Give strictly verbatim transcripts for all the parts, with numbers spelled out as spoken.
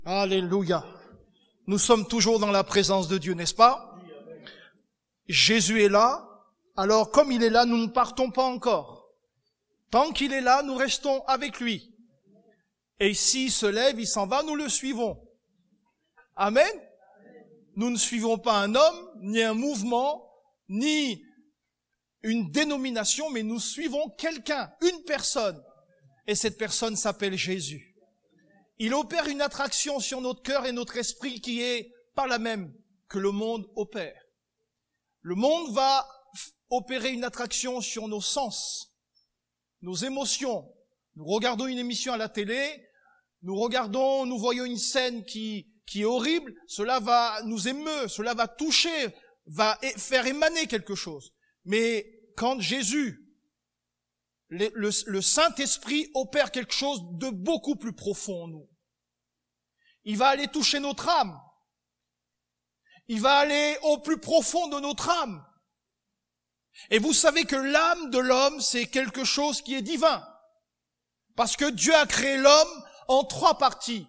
Alléluia. Nous sommes toujours dans la présence de Dieu, n'est-ce pas? Jésus est là. Alors, comme il est là, nous ne partons pas encore. Tant qu'il est là, nous restons avec lui. Et s'il se lève, il s'en va, nous le suivons. Amen. Nous ne suivons pas un homme, ni un mouvement, ni une dénomination, mais nous suivons quelqu'un, une personne. Et cette personne s'appelle Jésus. Il opère une attraction sur notre cœur et notre esprit qui est pas la même que le monde opère. Le monde va opérer une attraction sur nos sens, nos émotions. Nous regardons une émission à la télé, nous regardons, nous voyons une scène qui, qui est horrible, cela va nous émeu, cela va toucher, va faire émaner quelque chose. Mais quand Jésus, le, le, le Saint-Esprit opère quelque chose de beaucoup plus profond en nous. Il va aller toucher notre âme. Il va aller au plus profond de notre âme. Et vous savez que l'âme de l'homme, c'est quelque chose qui est divin. Parce que Dieu a créé l'homme en trois parties.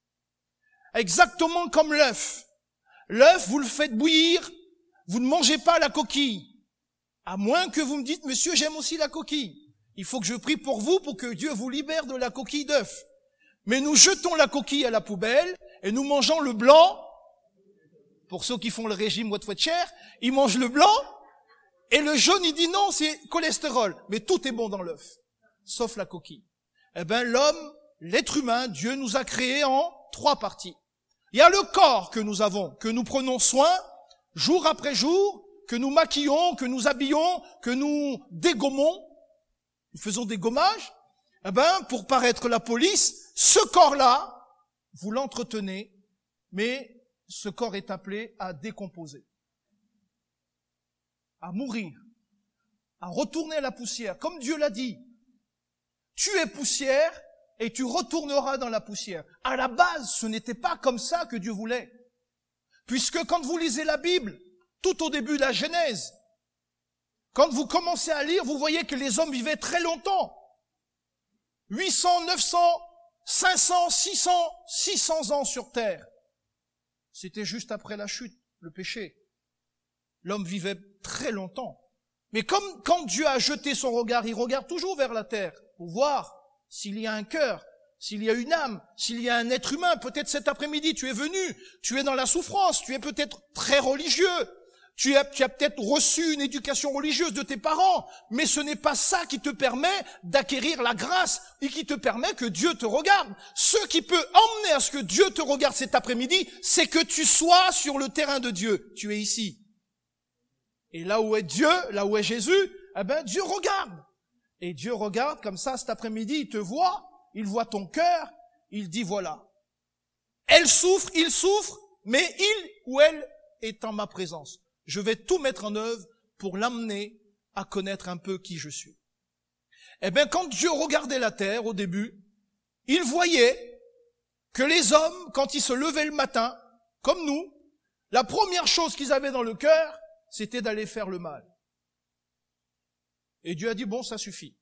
Exactement comme l'œuf. L'œuf, vous le faites bouillir, vous ne mangez pas la coquille. À moins que vous me dites, monsieur, j'aime aussi la coquille. Il faut que je prie pour vous pour que Dieu vous libère de la coquille d'œuf. Mais nous jetons la coquille à la poubelle et nous mangeons le blanc. Pour ceux qui font le régime what what cher, ils mangent le blanc et le jaune, il dit non, c'est cholestérol. Mais tout est bon dans l'œuf, sauf la coquille. Eh ben, l'homme, l'être humain, Dieu nous a créés en trois parties. Il y a le corps que nous avons, que nous prenons soin, jour après jour, que nous maquillons, que nous habillons, que nous dégommons. Nous faisons des gommages. Eh ben, pour paraître la police, ce corps-là, vous l'entretenez, mais ce corps est appelé à décomposer, à mourir, à retourner à la poussière. Comme Dieu l'a dit, tu es poussière et tu retourneras dans la poussière. À la base, ce n'était pas comme ça que Dieu voulait. Puisque quand vous lisez la Bible, tout au début de la Genèse, quand vous commencez à lire, vous voyez que les hommes vivaient très longtemps. huit cents, neuf cents, cinq cents, six cents, six cents ans sur terre. C'était juste après la chute, le péché. L'homme vivait très longtemps. Mais comme quand Dieu a jeté son regard, il regarde toujours vers la terre pour voir s'il y a un cœur, s'il y a une âme, s'il y a un être humain. Peut-être cet après-midi, tu es venu, tu es dans la souffrance, tu es peut-être très religieux, tu as, tu as peut-être reçu une éducation religieuse de tes parents, mais ce n'est pas ça qui te permet d'acquérir la grâce et qui te permet que Dieu te regarde. Ce qui peut emmener à ce que Dieu te regarde cet après-midi, c'est que tu sois sur le terrain de Dieu. Tu es ici. Et là où est Dieu, là où est Jésus, eh ben, Dieu regarde. Et Dieu regarde comme ça cet après-midi, il te voit, il voit ton cœur, il dit voilà. Elle souffre, il souffre, mais il ou elle est en ma présence. Je vais tout mettre en œuvre pour l'amener à connaître un peu qui je suis. Eh bien, quand Dieu regardait la terre au début, il voyait que les hommes, quand ils se levaient le matin, comme nous, la première chose qu'ils avaient dans le cœur, c'était d'aller faire le mal. Et Dieu a dit, bon, ça suffit.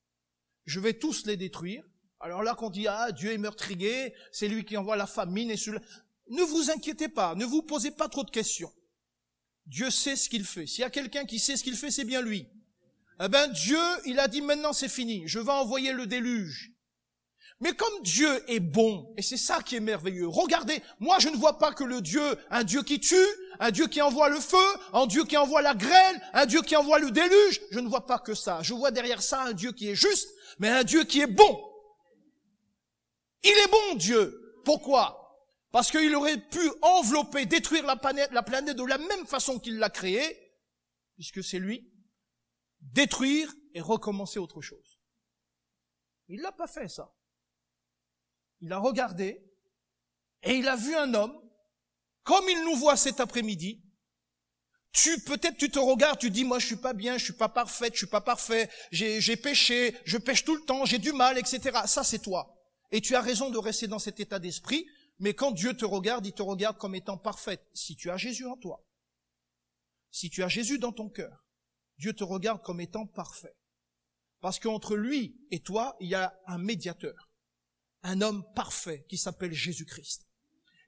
Je vais tous les détruire. Alors là, qu'on dit, ah, Dieu est meurtrier, c'est lui qui envoie la famine et cela. Ne vous inquiétez pas, ne vous posez pas trop de questions. Dieu sait ce qu'il fait. S'il y a quelqu'un qui sait ce qu'il fait, c'est bien lui. Eh ben, Dieu, il a dit maintenant c'est fini. Je vais envoyer le déluge. Mais comme Dieu est bon, et c'est ça qui est merveilleux. Regardez, moi je ne vois pas que le Dieu, un Dieu qui tue, un Dieu qui envoie le feu, un Dieu qui envoie la grêle, un Dieu qui envoie le déluge. Je ne vois pas que ça. Je vois derrière ça un Dieu qui est juste, mais un Dieu qui est bon. Il est bon, Dieu. Pourquoi ? Parce qu'il aurait pu envelopper, détruire la planète, la planète de la même façon qu'il l'a créée, puisque c'est lui, détruire et recommencer autre chose. Il l'a pas fait, ça. Il a regardé et il a vu un homme, comme il nous voit cet après-midi. Tu, peut-être tu te regardes, tu dis, moi je suis pas bien, je suis pas parfaite, je suis pas parfait, j'ai, j'ai péché, je pêche tout le temps, j'ai du mal, et cetera. Ça c'est toi. Et tu as raison de rester dans cet état d'esprit. Mais quand Dieu te regarde, il te regarde comme étant parfaite. Si tu as Jésus en toi, si tu as Jésus dans ton cœur, Dieu te regarde comme étant parfait. Parce qu'entre lui et toi, il y a un médiateur, un homme parfait qui s'appelle Jésus-Christ.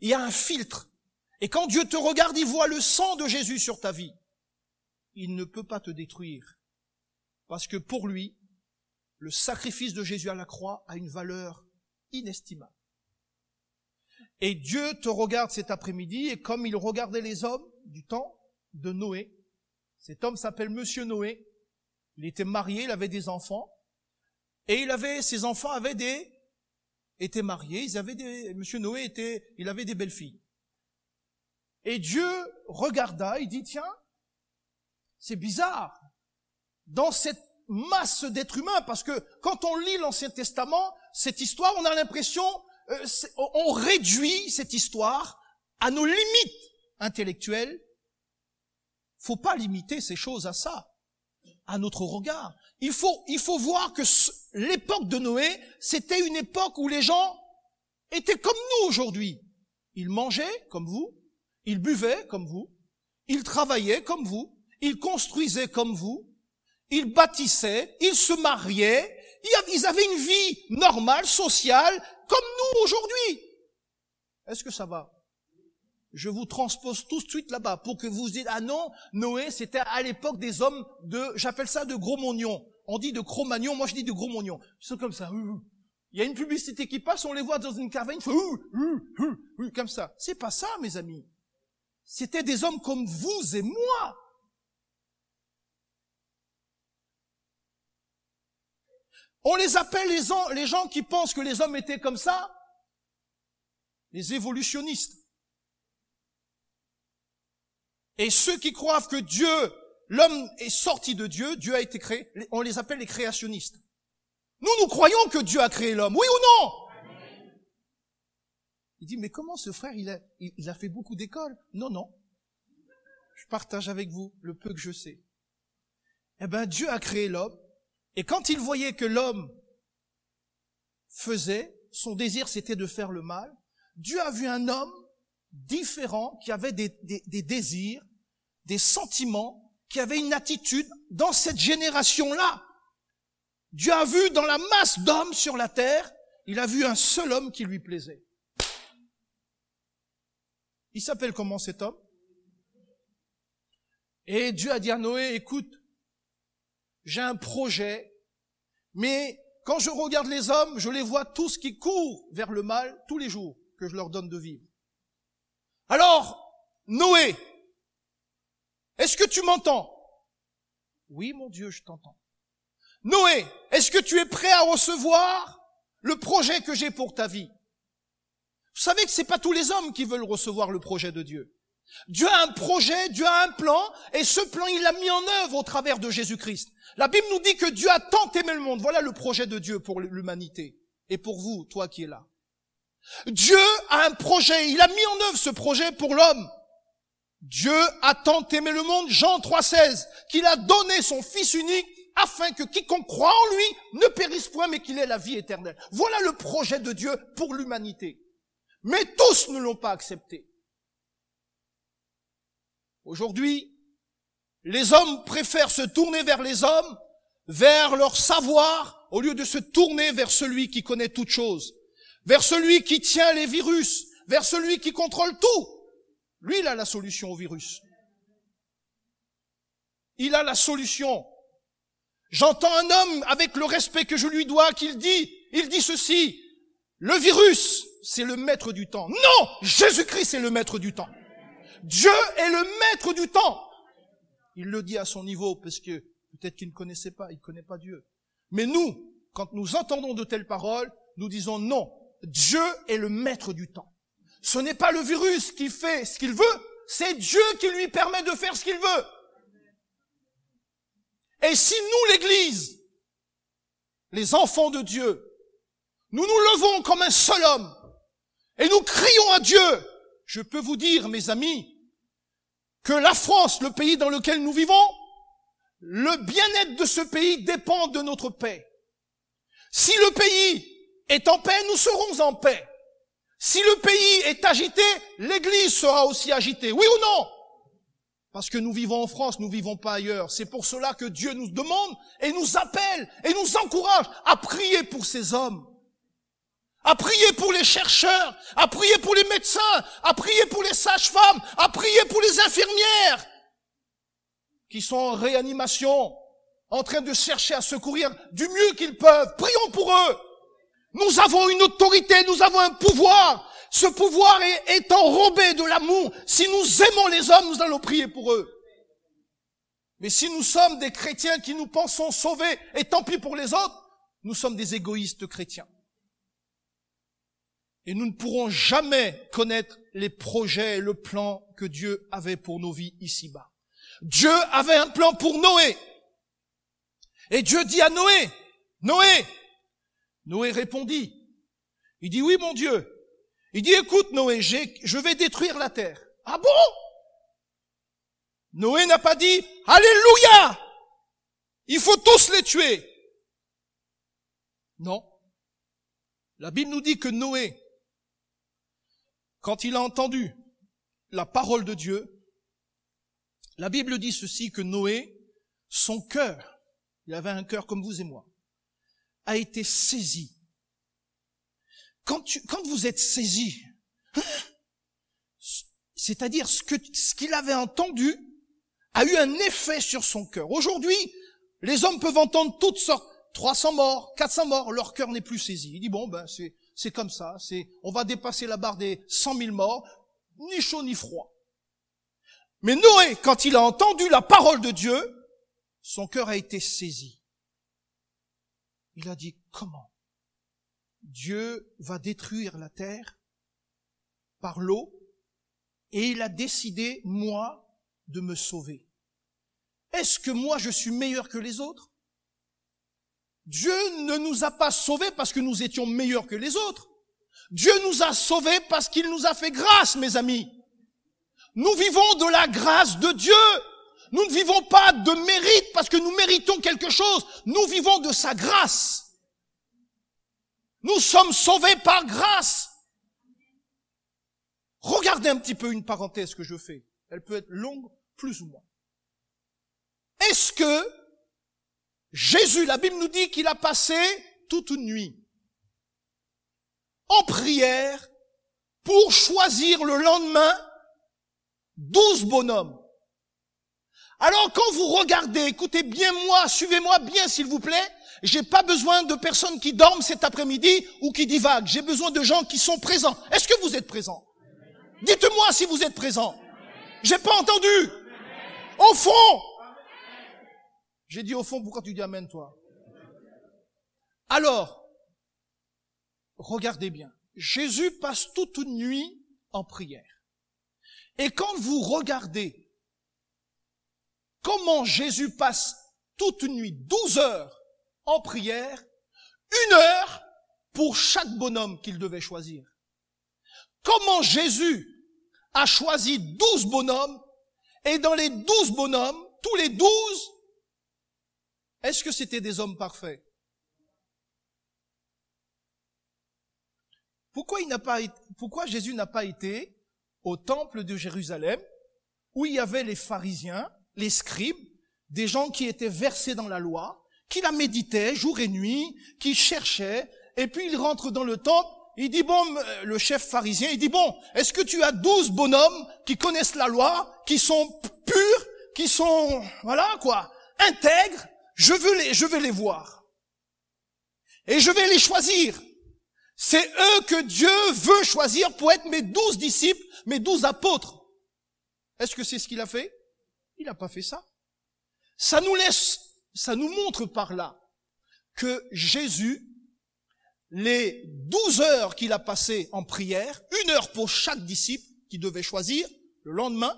il y a un filtre. Et quand Dieu te regarde, il voit le sang de Jésus sur ta vie. Il ne peut pas te détruire. Parce que pour lui, le sacrifice de Jésus à la croix a une valeur inestimable. Et Dieu te regarde cet après-midi, et comme il regardait les hommes du temps de Noé, cet homme s'appelle Monsieur Noé, il était marié, il avait des enfants, et il avait, ses enfants avaient des, étaient mariés, ils avaient des, Monsieur Noé était, il avait des belles filles. Et Dieu regarda, il dit, tiens, c'est bizarre, dans cette masse d'êtres humains, parce que quand on lit l'Ancien Testament, cette histoire, on a l'impression, euh, on réduit cette histoire à nos limites intellectuelles. Faut pas limiter ces choses à ça, à notre regard. Il faut, il faut voir que ce, l'époque de Noé, c'était une époque où les gens étaient comme nous aujourd'hui. Ils mangeaient comme vous, ils buvaient comme vous, ils travaillaient comme vous, ils construisaient comme vous, ils bâtissaient, ils se mariaient, ils avaient une vie normale, sociale, comme nous aujourd'hui. Est-ce que ça va? Je vous transpose tout de suite là-bas pour que vous dites, ah non, Noé, c'était à l'époque des hommes de, j'appelle ça de Gros-Mognon. On dit de Cro-Magnon, moi je dis de Gros-Mognon. Ils sont comme ça. Il y a une publicité qui passe, on les voit dans une caravane, ils font comme ça. C'est pas ça, mes amis. C'était des hommes comme vous et moi. On les appelle les, gens, les gens qui pensent que les hommes étaient comme ça, les évolutionnistes. Et ceux qui croient que Dieu, l'homme est sorti de Dieu, Dieu a été créé, on les appelle les créationnistes. Nous, nous croyons que Dieu a créé l'homme, oui ou non? Il dit, mais comment ce frère, il a, il, il a fait beaucoup d'écoles? Non, non. Je partage avec vous le peu que je sais. Eh ben, Dieu a créé l'homme. Et quand il voyait que l'homme faisait, son désir c'était de faire le mal, Dieu a vu un homme différent, qui avait des, des, des désirs, des sentiments, qui avait une attitude dans cette génération-là. Dieu a vu dans la masse d'hommes sur la terre, il a vu un seul homme qui lui plaisait. Il s'appelle comment cet homme? Et Dieu a dit à Noé, écoute, j'ai un projet, mais quand je regarde les hommes, je les vois tous qui courent vers le mal tous les jours que je leur donne de vivre. Alors, Noé, est-ce que tu m'entends? Oui, mon Dieu, je t'entends. Noé, est-ce que tu es prêt à recevoir le projet que j'ai pour ta vie? Vous savez que c'est pas tous les hommes qui veulent recevoir le projet de Dieu. Dieu a un projet, Dieu a un plan, et ce plan, il l'a mis en œuvre au travers de Jésus-Christ. La Bible nous dit que Dieu a tant aimé le monde. Voilà le projet de Dieu pour l'humanité. Et pour vous, toi qui es là. Dieu a un projet, il a mis en œuvre ce projet pour l'homme. Dieu a tant aimé le monde, Jean trois seize, qu'il a donné son Fils unique afin que quiconque croit en lui ne périsse point, mais qu'il ait la vie éternelle. Voilà le projet de Dieu pour l'humanité. Mais tous ne l'ont pas accepté. Aujourd'hui, les hommes préfèrent se tourner vers les hommes, vers leur savoir, au lieu de se tourner vers celui qui connaît toutes choses, vers celui qui tient les virus, vers celui qui contrôle tout. Lui, il a la solution au virus. Il a la solution. J'entends un homme, avec le respect que je lui dois, qu'il dit, il dit ceci, le virus, c'est le maître du temps. Non, Jésus-Christ est le maître du temps. Dieu est le maître du temps. Il le dit à son niveau, parce que peut-être qu'il ne connaissait pas, il ne connaît pas Dieu. Mais nous, quand nous entendons de telles paroles, nous disons non, Dieu est le maître du temps. Ce n'est pas le virus qui fait ce qu'il veut, c'est Dieu qui lui permet de faire ce qu'il veut. Et si nous, l'Église, les enfants de Dieu, nous nous levons comme un seul homme et nous crions à Dieu, je peux vous dire, mes amis, que la France, le pays dans lequel nous vivons, le bien-être de ce pays dépend de notre paix. Si le pays est en paix, nous serons en paix. Si le pays est agité, l'Église sera aussi agitée. Oui ou non? Parce que nous vivons en France, nous vivons pas ailleurs. C'est pour cela que Dieu nous demande et nous appelle et nous encourage à prier pour ces hommes, à prier pour les chercheurs, à prier pour les médecins, à prier pour les sages-femmes, à prier pour les infirmières qui sont en réanimation, en train de chercher à secourir du mieux qu'ils peuvent. Prions pour eux. Nous avons une autorité, nous avons un pouvoir. Ce pouvoir est, est enrobé de l'amour. Si nous aimons les hommes, nous allons prier pour eux. Mais si nous sommes des chrétiens qui nous pensons sauvés, et tant pis pour les autres, nous sommes des égoïstes chrétiens. Et nous ne pourrons jamais connaître les projets et le plan que Dieu avait pour nos vies ici-bas. Dieu avait un plan pour Noé. Et Dieu dit à Noé, Noé, Noé répondit, il dit, oui mon Dieu. Il dit, écoute Noé, j'ai, je vais détruire la terre. Ah bon? Noé n'a pas dit, alléluia, il faut tous les tuer. Non. La Bible nous dit que Noé, quand il a entendu la parole de Dieu, la Bible dit ceci, que Noé, son cœur, il avait un cœur comme vous et moi, a été saisi. Quand, tu, quand vous êtes saisi, c'est-à-dire ce que, ce qu'il avait entendu a eu un effet sur son cœur. Aujourd'hui, les hommes peuvent entendre toutes sortes, trois cents morts, quatre cents morts, leur cœur n'est plus saisi. Il dit, bon, ben, c'est, c'est comme ça, c'est, on va dépasser la barre des cent mille morts, ni chaud ni froid. Mais Noé, quand il a entendu la parole de Dieu, son cœur a été saisi. Il a dit, comment? Dieu va détruire la terre par l'eau et il a décidé, moi, de me sauver. Est-ce que moi je suis meilleur que les autres? Dieu ne nous a pas sauvés parce que nous étions meilleurs que les autres. Dieu nous a sauvés parce qu'il nous a fait grâce, mes amis. Nous vivons de la grâce de Dieu. Nous ne vivons pas de mérite parce que nous méritons quelque chose. Nous vivons de sa grâce. Nous sommes sauvés par grâce. Regardez un petit peu une parenthèse que je fais. Elle peut être longue, plus ou moins. Est-ce que Jésus, la Bible nous dit qu'il a passé toute une nuit en prière pour choisir le lendemain douze bonhommes. Alors quand vous regardez, écoutez bien moi, suivez-moi bien s'il vous plaît, j'ai pas besoin de personnes qui dorment cet après-midi ou qui divaguent, j'ai besoin de gens qui sont présents. Est-ce que vous êtes présents? Dites-moi si vous êtes présents. J'ai pas entendu. Au fond. J'ai dit au fond, pourquoi tu dis amen toi? Alors, regardez bien. Jésus passe toute une nuit en prière. Et quand vous regardez comment Jésus passe toute une nuit, douze heures en prière, une heure pour chaque bonhomme qu'il devait choisir. Comment Jésus a choisi douze bonhommes, et dans les douze bonhommes, tous les douze, est-ce que c'était des hommes parfaits? Pourquoi il n'a pas été, pourquoi Jésus n'a pas été au temple de Jérusalem, où il y avait les pharisiens, les scribes, des gens qui étaient versés dans la loi, qui la méditaient jour et nuit, qui cherchaient, et puis il rentre dans le temple, il dit, bon, le chef pharisien, il dit, bon, est-ce que tu as douze bonhommes qui connaissent la loi, qui sont purs, qui sont, voilà, quoi, intègres, je veux les, je vais les voir. Et je vais les choisir. C'est eux que Dieu veut choisir pour être mes douze disciples, mes douze apôtres. Est-ce que c'est ce qu'il a fait? Il n'a pas fait ça. Ça nous laisse, ça nous montre par là que Jésus, les douze heures qu'il a passées en prière, une heure pour chaque disciple qu'il devait choisir le lendemain,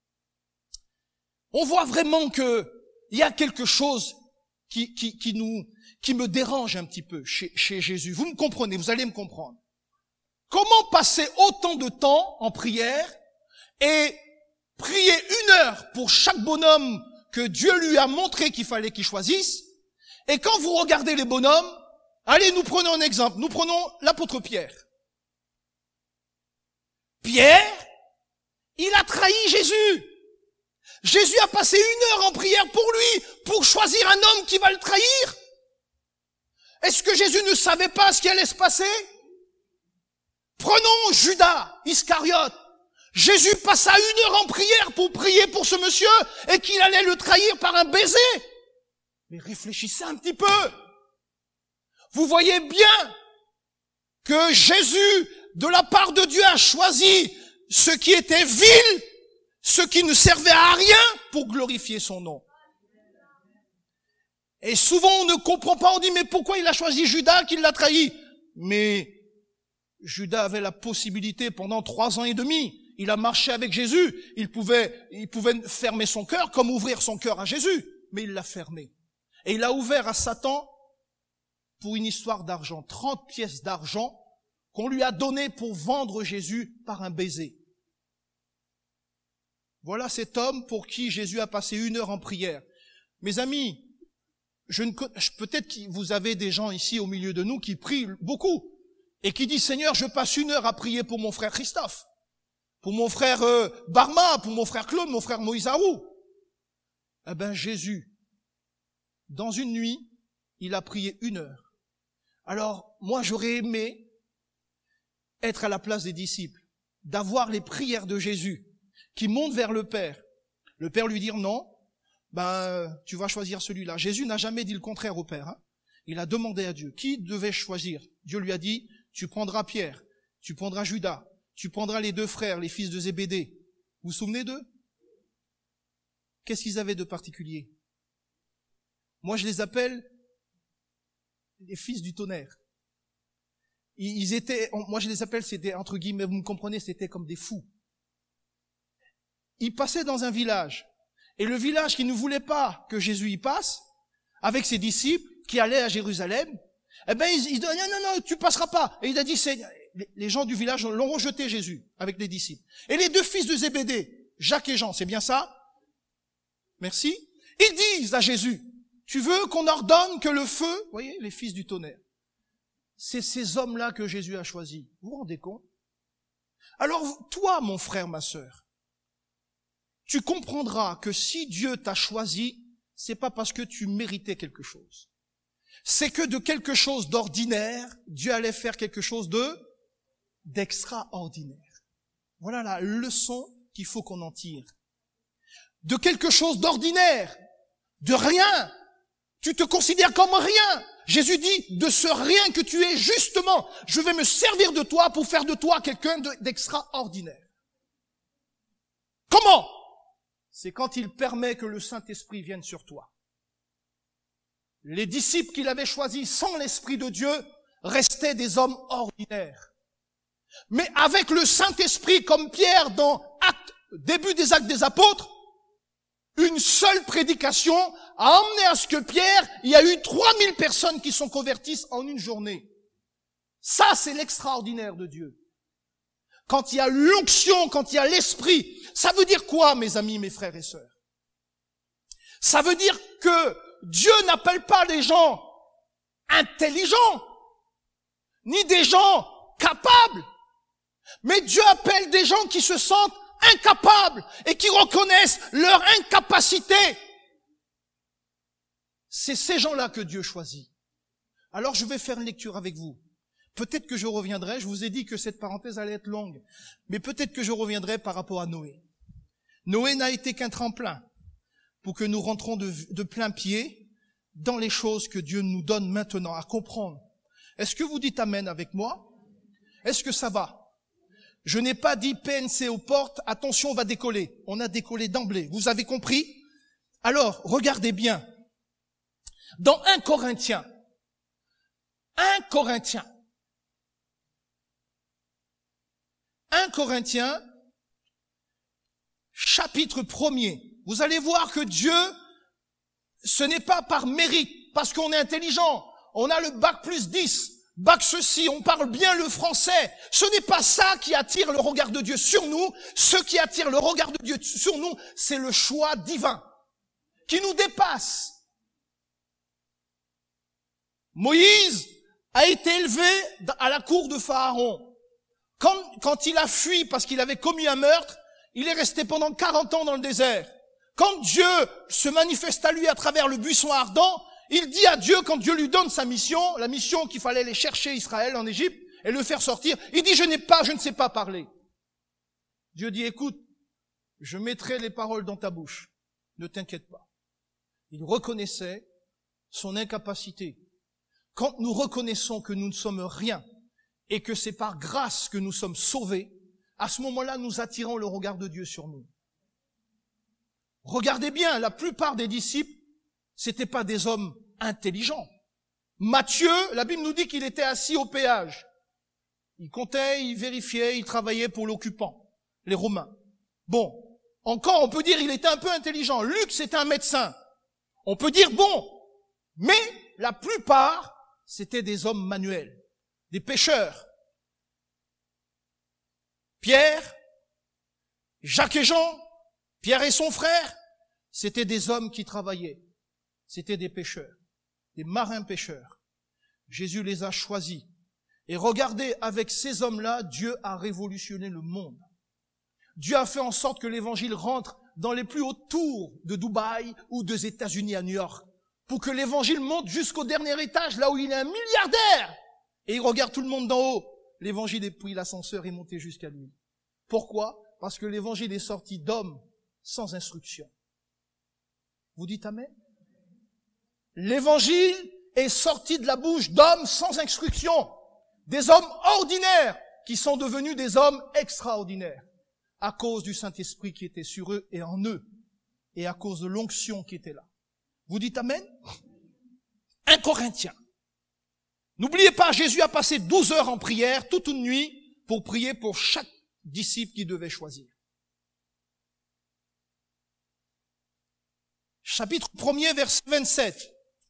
on voit vraiment que il y a quelque chose qui, qui, qui nous, qui me dérange un petit peu chez, chez Jésus. Vous me comprenez, vous allez me comprendre. Comment passer autant de temps en prière et prier une heure pour chaque bonhomme que Dieu lui a montré qu'il fallait qu'il choisisse, et quand vous regardez les bonhommes, allez, nous prenons un exemple, nous prenons l'apôtre Pierre. Pierre, il a trahi Jésus. Jésus a passé une heure en prière pour lui, pour choisir un homme qui va le trahir. Est-ce que Jésus ne savait pas ce qui allait se passer? Prenons Judas Iscariote. Jésus passa une heure en prière pour prier pour ce monsieur et qu'il allait le trahir par un baiser. Mais réfléchissez un petit peu. Vous voyez bien que Jésus, de la part de Dieu, a choisi ce qui était vil, ce qui ne servait à rien pour glorifier son nom. Et souvent on ne comprend pas, on dit mais pourquoi il a choisi Judas qui l'a trahi? Mais Judas avait la possibilité pendant trois ans et demi, il a marché avec Jésus, il pouvait, il pouvait fermer son cœur comme ouvrir son cœur à Jésus, mais il l'a fermé. Et il a ouvert à Satan pour une histoire d'argent, trente pièces d'argent qu'on lui a donné pour vendre Jésus par un baiser. Voilà cet homme pour qui Jésus a passé une heure en prière. Mes amis, je ne, peut-être que vous avez des gens ici au milieu de nous qui prient beaucoup et qui disent, Seigneur, je passe une heure à prier pour mon frère Christophe, pour mon frère euh, Barma, pour mon frère Claude, mon frère Moïse Arou. Eh ben, Jésus, dans une nuit, il a prié une heure. Alors, moi, j'aurais aimé être à la place des disciples, d'avoir les prières de Jésus qui montent vers le Père. Le Père lui dire non, ben, tu vas choisir celui-là. Jésus n'a jamais dit le contraire au Père. Hein. Il a demandé à Dieu. Qui devait choisir? Dieu lui a dit, tu prendras Pierre, tu prendras Judas, tu prendras les deux frères, les fils de Zébédée. Vous vous souvenez d'eux? Qu'est-ce qu'ils avaient de particulier? Moi, je les appelle les fils du tonnerre. Ils étaient, moi je les appelle, c'était entre guillemets, vous me comprenez, c'était comme des fous. Ils passaient dans un village. Et le village qui ne voulait pas que Jésus y passe, avec ses disciples, qui allaient à Jérusalem, eh ben, ils, ils disaient, non, non, non, tu passeras pas. Et il a dit, c'est, les gens du village l'ont rejeté, Jésus, avec les disciples. Et les deux fils de Zébédée, Jacques et Jean, c'est bien ça? Merci. Ils disent à Jésus, tu veux qu'on ordonne que le feu, vous voyez, les fils du tonnerre, c'est ces hommes-là que Jésus a choisis. Vous vous rendez compte? Alors, toi, mon frère, ma sœur, tu comprendras que si Dieu t'a choisi, c'est pas parce que tu méritais quelque chose. C'est que de quelque chose d'ordinaire, Dieu allait faire quelque chose de d'extraordinaire. Voilà la leçon qu'il faut qu'on en tire. De quelque chose d'ordinaire, de rien, tu te considères comme rien. Jésus dit, de ce rien que tu es, justement, je vais me servir de toi pour faire de toi quelqu'un d'extraordinaire. Comment? C'est quand il permet que le Saint-Esprit vienne sur toi. Les disciples qu'il avait choisis sans l'Esprit de Dieu restaient des hommes ordinaires. Mais avec le Saint-Esprit, comme Pierre dans acte, début des Actes des Apôtres, une seule prédication a emmené à ce que Pierre, il y a eu trois mille personnes qui sont converties en une journée. Ça, c'est l'extraordinaire de Dieu. Quand il y a l'onction, quand il y a l'esprit, ça veut dire quoi, mes amis, mes frères et sœurs? Ça veut dire que Dieu n'appelle pas les gens intelligents, ni des gens capables, mais Dieu appelle des gens qui se sentent incapables et qui reconnaissent leur incapacité. C'est ces gens-là que Dieu choisit. Alors je vais faire une lecture avec vous. Peut-être que je reviendrai, je vous ai dit que cette parenthèse allait être longue, mais peut-être que je reviendrai par rapport à Noé. Noé n'a été qu'un tremplin pour que nous rentrons de, de plein pied dans les choses que Dieu nous donne maintenant à comprendre. Est-ce que vous dites amen avec moi? Est-ce que ça va? Je n'ai pas dit P N C aux portes, attention, on va décoller. On a décollé d'emblée. Vous avez compris? Alors, regardez bien. Dans un Corinthiens, un Corinthiens, un Corinthiens, chapitre premier, vous allez voir que Dieu, ce n'est pas par mérite, parce qu'on est intelligent, on a le bac plus dix, bac ceci, on parle bien le français. Ce n'est pas ça qui attire le regard de Dieu sur nous. Ce qui attire le regard de Dieu sur nous, c'est le choix divin qui nous dépasse. Moïse a été élevé à la cour de Pharaon. Quand, quand il a fui parce qu'il avait commis un meurtre, il est resté pendant quarante ans dans le désert. Quand Dieu se manifeste à lui à travers le buisson ardent, il dit à Dieu, quand Dieu lui donne sa mission, la mission qu'il fallait aller chercher Israël en Égypte, et le faire sortir. Il dit, je n'ai pas, je ne sais pas parler. Dieu dit, écoute, je mettrai les paroles dans ta bouche. Ne t'inquiète pas. Il reconnaissait son incapacité. Quand nous reconnaissons que nous ne sommes rien et que c'est par grâce que nous sommes sauvés, à ce moment-là, nous attirons le regard de Dieu sur nous. Regardez bien, la plupart des disciples, c'était pas des hommes intelligents. Matthieu, la Bible nous dit qu'il était assis au péage. Il comptait, il vérifiait, il travaillait pour l'occupant, les Romains. Bon, encore on peut dire il était un peu intelligent. Luc, c'était un médecin. On peut dire bon, mais la plupart, c'était des hommes manuels, des pêcheurs. Pierre, Jacques et Jean, Pierre et son frère, c'était des hommes qui travaillaient. C'était des pêcheurs, des marins pêcheurs. Jésus les a choisis. Et regardez, avec ces hommes-là, Dieu a révolutionné le monde. Dieu a fait en sorte que l'évangile rentre dans les plus hautes tours de Dubaï ou des États-Unis à New York, pour que l'évangile monte jusqu'au dernier étage, là où il est un milliardaire. Et il regarde tout le monde d'en haut. L'évangile est pris, l'ascenseur est monté jusqu'à lui. Pourquoi? Parce que l'évangile est sorti d'hommes sans instruction. Vous dites amen? L'évangile est sorti de la bouche d'hommes sans instruction. Des hommes ordinaires qui sont devenus des hommes extraordinaires à cause du Saint-Esprit qui était sur eux et en eux et à cause de l'onction qui était là. Vous dites amen? un Corinthiens. N'oubliez pas, Jésus a passé douze heures en prière toute une nuit pour prier pour chaque disciple qu'il devait choisir. Chapitre premier, verset vingt-sept.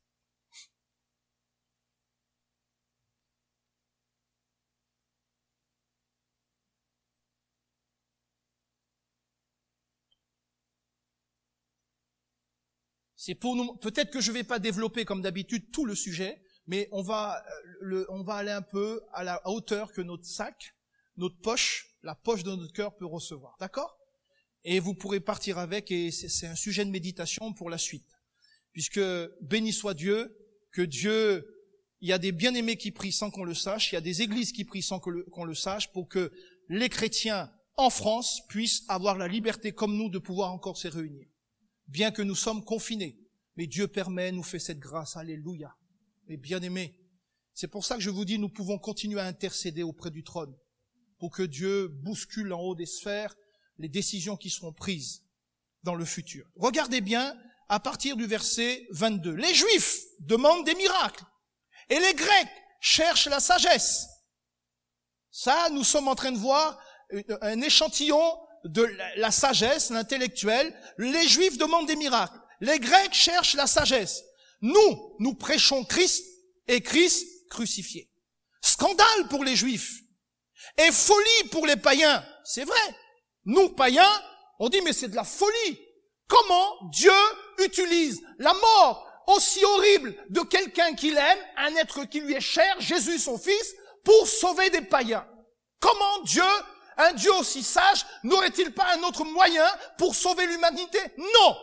C'est pour nous, peut-être que je vais pas développer comme d'habitude tout le sujet, mais on va, le, on va aller un peu à la hauteur que notre sac, notre poche, la poche de notre cœur peut recevoir. D'accord? Et vous pourrez partir avec, et c'est, c'est un sujet de méditation pour la suite. Puisque, béni soit Dieu, que Dieu, il y a des bien-aimés qui prient sans qu'on le sache, il y a des églises qui prient sans que le, qu'on le sache, pour que les chrétiens en France puissent avoir la liberté comme nous de pouvoir encore se réunir. Bien que nous sommes confinés, mais Dieu permet, nous fait cette grâce, alléluia. Mais bien-aimés, c'est pour ça que je vous dis, nous pouvons continuer à intercéder auprès du trône, pour que Dieu bouscule en haut des sphères les décisions qui seront prises dans le futur. Regardez bien, à partir du verset vingt-deux. Les Juifs demandent des miracles, et les Grecs cherchent la sagesse. Ça, nous sommes en train de voir un échantillon de la sagesse, l'intellectuel. Les Juifs demandent des miracles. Les Grecs cherchent la sagesse. Nous, nous prêchons Christ et Christ crucifié. Scandale pour les Juifs et folie pour les païens. C'est vrai. Nous, païens, on dit mais c'est de la folie. Comment Dieu utilise la mort aussi horrible de quelqu'un qu'il aime, un être qui lui est cher, Jésus son fils, pour sauver des païens? Comment Dieu, un Dieu aussi sage, n'aurait-il pas un autre moyen pour sauver l'humanité? Non!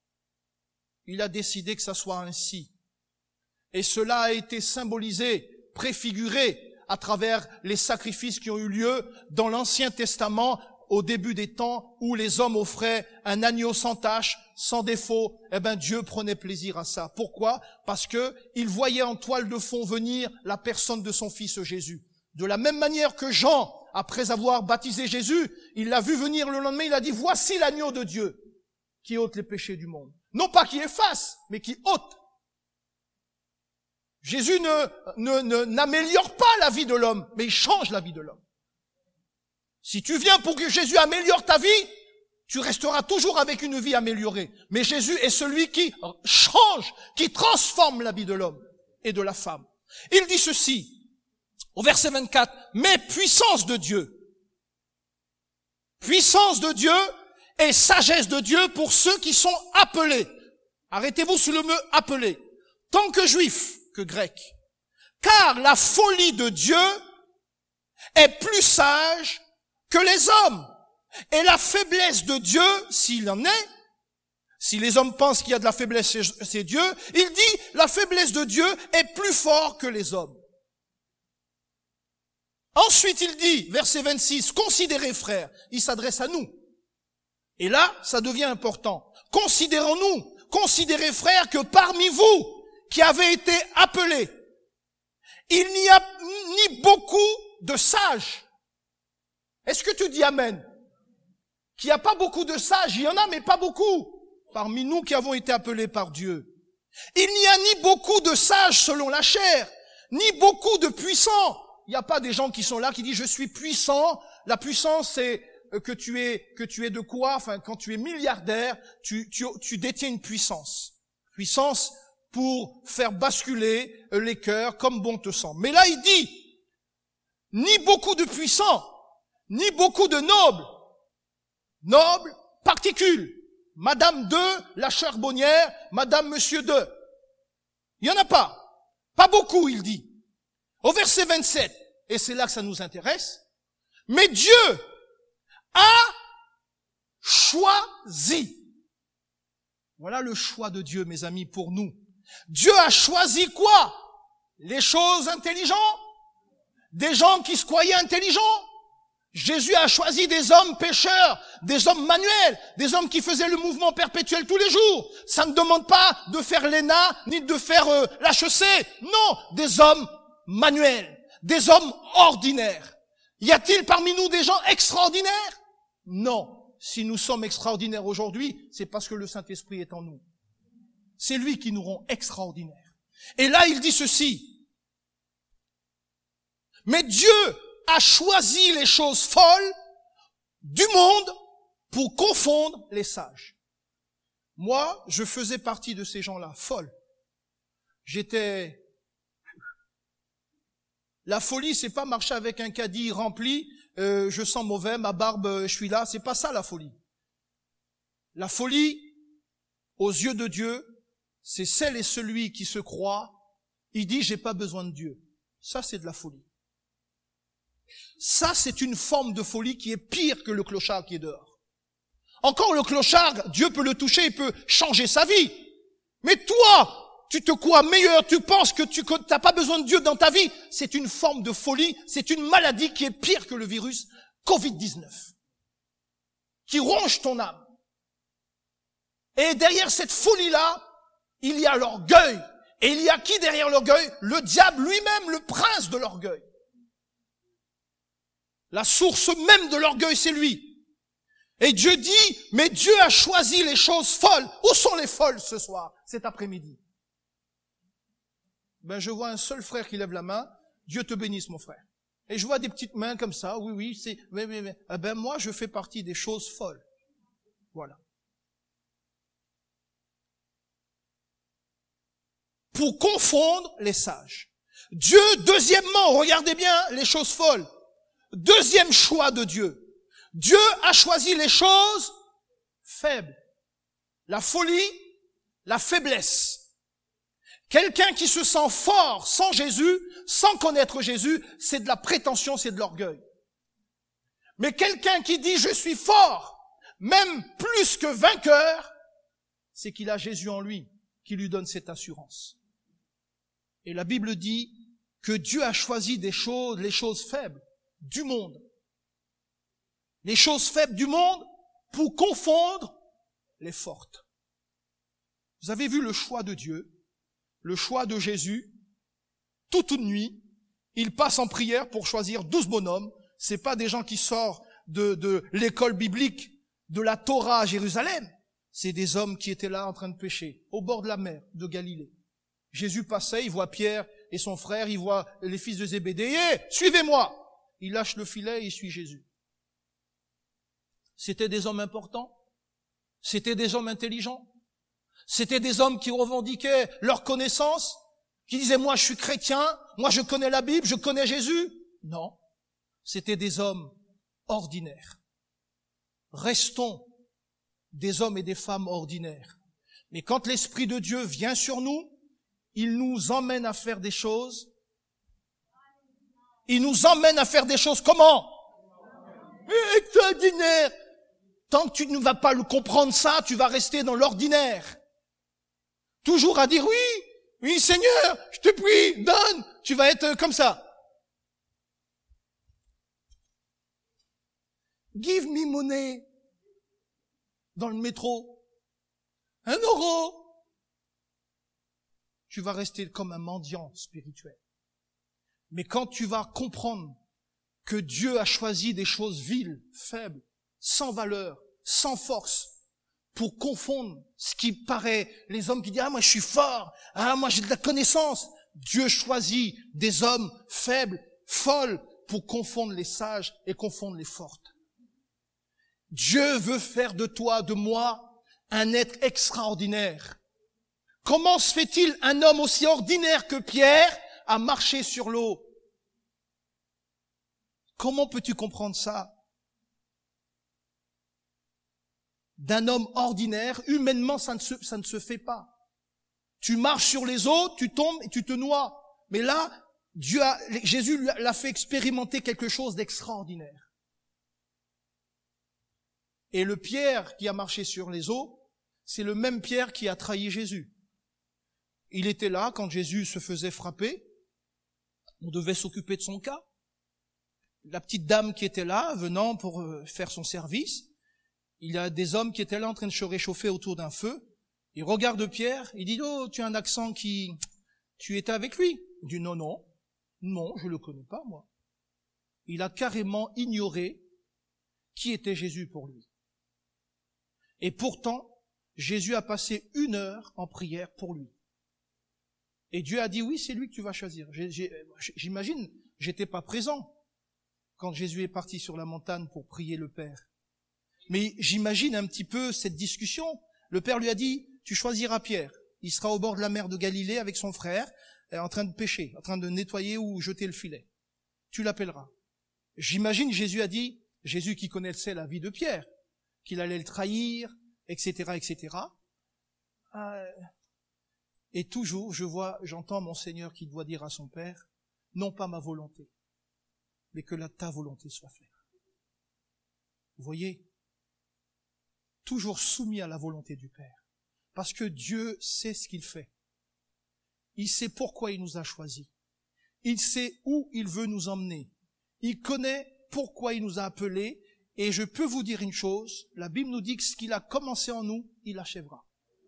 Il a décidé que ça soit ainsi. Et cela a été symbolisé, préfiguré à travers les sacrifices qui ont eu lieu dans l'Ancien Testament au début des temps où les hommes offraient un agneau sans tache, sans défaut. Eh ben, Dieu prenait plaisir à ça. Pourquoi? Parce que il voyait en toile de fond venir la personne de son fils Jésus. De la même manière que Jean, après avoir baptisé Jésus, il l'a vu venir le lendemain, il a dit, voici l'agneau de Dieu qui ôte les péchés du monde. Non pas qui efface, mais qui ôte. Jésus ne, ne, ne, n'améliore pas la vie de l'homme, mais il change la vie de l'homme. Si tu viens pour que Jésus améliore ta vie, tu resteras toujours avec une vie améliorée. Mais Jésus est celui qui change, qui transforme la vie de l'homme et de la femme. Il dit ceci, au verset vingt-quatre, mais puissance de Dieu. Puissance de Dieu et sagesse de Dieu pour ceux qui sont appelés. Arrêtez-vous sur le mot appelés. Tant que juifs que grecs. Car la folie de Dieu est plus sage que les hommes. Et la faiblesse de Dieu, s'il en est, si les hommes pensent qu'il y a de la faiblesse, c'est Dieu, il dit, la faiblesse de Dieu est plus fort que les hommes. Ensuite, il dit, verset vingt-six, considérez, frères, il s'adresse à nous. Et là, ça devient important. Considérons-nous, considérez, frères, que parmi vous, qui avez été appelés, il n'y a ni beaucoup de sages. Est-ce que tu dis amen? Qu'il n'y a pas beaucoup de sages, il y en a, mais pas beaucoup. Parmi nous qui avons été appelés par Dieu. Il n'y a ni beaucoup de sages selon la chair, ni beaucoup de puissants. Il n'y a pas des gens qui sont là qui disent je suis puissant. La puissance, c'est que tu es que tu es de quoi? Enfin, quand tu es milliardaire, tu tu tu détiens une puissance. Puissance pour faire basculer les cœurs comme bon te semble. Mais là, il dit ni beaucoup de puissants, ni beaucoup de nobles. Nobles, particules. Madame deux, la charbonnière, Madame Monsieur deux. Il n'y en a pas. Pas beaucoup, il dit. Au verset vingt-sept, et c'est là que ça nous intéresse, mais Dieu a choisi. Voilà le choix de Dieu, mes amis, pour nous. Dieu a choisi quoi? Les choses intelligentes? Des gens qui se croyaient intelligents? Jésus a choisi des hommes pécheurs, des hommes manuels, des hommes qui faisaient le mouvement perpétuel tous les jours. Ça ne demande pas de faire l'E N A, ni de faire euh, l'H E C. Non, des hommes manuels, des hommes ordinaires. Y a-t-il parmi nous des gens extraordinaires? Non. Si nous sommes extraordinaires aujourd'hui, c'est parce que le Saint-Esprit est en nous. C'est lui qui nous rend extraordinaires. Et là, il dit ceci. Mais Dieu a choisi les choses folles du monde pour confondre les sages. Moi, je faisais partie de ces gens-là, folles. J'étais... La folie, c'est pas marcher avec un caddie rempli, euh, je sens mauvais, ma barbe, je suis là, c'est pas ça la folie. La folie, aux yeux de Dieu, c'est celle et celui qui se croit, il dit j'ai pas besoin de Dieu. Ça, c'est de la folie. Ça, c'est une forme de folie qui est pire que le clochard qui est dehors. Encore le clochard, Dieu peut le toucher, il peut changer sa vie. Mais toi, tu te crois meilleur, tu penses que tu n'as pas besoin de Dieu dans ta vie. C'est une forme de folie, c'est une maladie qui est pire que le virus covid dix-neuf. Qui ronge ton âme. Et derrière cette folie-là, il y a l'orgueil. Et il y a qui derrière l'orgueil? Le diable lui-même, le prince de l'orgueil. La source même de l'orgueil, c'est lui. Et Dieu dit, mais Dieu a choisi les choses folles. Où sont les folles ce soir, cet après-midi? Ben, je vois un seul frère qui lève la main. Dieu te bénisse, mon frère. Et je vois des petites mains comme ça. Oui, oui, c'est, mais, mais, mais. Eh ben, moi, je fais partie des choses folles. Voilà. Pour confondre les sages. Dieu, deuxièmement, regardez bien les choses folles. Deuxième choix de Dieu. Dieu a choisi les choses faibles. La folie, la faiblesse. Quelqu'un qui se sent fort sans Jésus, sans connaître Jésus, c'est de la prétention, c'est de l'orgueil. Mais quelqu'un qui dit je suis fort, même plus que vainqueur, c'est qu'il a Jésus en lui, qui lui donne cette assurance. Et la Bible dit que Dieu a choisi des choses, les choses faibles du monde. Les choses faibles du monde pour confondre les fortes. Vous avez vu le choix de Dieu, le choix de Jésus. Toute une nuit, il passe en prière pour choisir douze bonhommes. C'est pas des gens qui sortent de, de l'école biblique, de la Torah à Jérusalem. C'est des hommes qui étaient là en train de pêcher, au bord de la mer de Galilée. Jésus passait, il voit Pierre et son frère, il voit les fils de Zébédée. Hey, suivez-moi! Il lâche le filet et il suit Jésus. C'était des hommes importants. C'était des hommes intelligents. C'était des hommes qui revendiquaient leur connaissance, qui disaient, moi je suis chrétien, moi je connais la Bible, je connais Jésus. Non. C'était des hommes ordinaires. Restons des hommes et des femmes ordinaires. Mais quand l'Esprit de Dieu vient sur nous, il nous emmène à faire des choses. Il nous emmène à faire des choses comment? Extraordinaire. Tant que tu ne vas pas le comprendre ça, tu vas rester dans l'ordinaire. Toujours à dire oui, oui Seigneur, je te prie, donne. Tu vas être comme ça. Give me money. Dans le métro. Un euro. Tu vas rester comme un mendiant spirituel. Mais quand tu vas comprendre que Dieu a choisi des choses viles, faibles, sans valeur, sans force, pour confondre ce qui paraît, les hommes qui disent « Ah, moi je suis fort, ah, moi j'ai de la connaissance ». Dieu choisit des hommes faibles, folles, pour confondre les sages et confondre les fortes. Dieu veut faire de toi, de moi, un être extraordinaire. Comment se fait-il un homme aussi ordinaire que Pierre à marcher sur l'eau? Comment peux-tu comprendre ça? D'un homme ordinaire, humainement, ça ne se, ça ne se fait pas. Tu marches sur les eaux, tu tombes et tu te noies. Mais là, Dieu a, Jésus l'a fait expérimenter quelque chose d'extraordinaire. Et le Pierre qui a marché sur les eaux, c'est le même Pierre qui a trahi Jésus. Il était là quand Jésus se faisait frapper. On devait s'occuper de son cas. La petite dame qui était là, venant pour faire son service, il y a des hommes qui étaient là en train de se réchauffer autour d'un feu. Il regarde Pierre, il dit « Oh, tu as un accent qui... Tu étais avec lui ?» Il dit « Non, non, non, je le connais pas, moi. » Il a carrément ignoré qui était Jésus pour lui. Et pourtant, Jésus a passé une heure en prière pour lui. Et Dieu a dit « Oui, c'est lui que tu vas choisir. » J'imagine, j'étais pas présent quand Jésus est parti sur la montagne pour prier le Père. Mais j'imagine un petit peu cette discussion. Le Père lui a dit, tu choisiras Pierre. Il sera au bord de la mer de Galilée avec son frère, en train de pêcher, en train de nettoyer ou jeter le filet. Tu l'appelleras. J'imagine Jésus a dit, Jésus qui connaissait la vie de Pierre, qu'il allait le trahir, et cetera, et cetera. Euh, et toujours, je vois, j'entends mon Seigneur qui doit dire à son Père, non pas ma volonté, mais que la ta volonté soit faite. Vous voyez? Toujours soumis à la volonté du Père. Parce que Dieu sait ce qu'il fait. Il sait pourquoi il nous a choisis. Il sait où il veut nous emmener. Il connaît pourquoi il nous a appelés. Et je peux vous dire une chose, la Bible nous dit que ce qu'il a commencé en nous, il l'achèvera.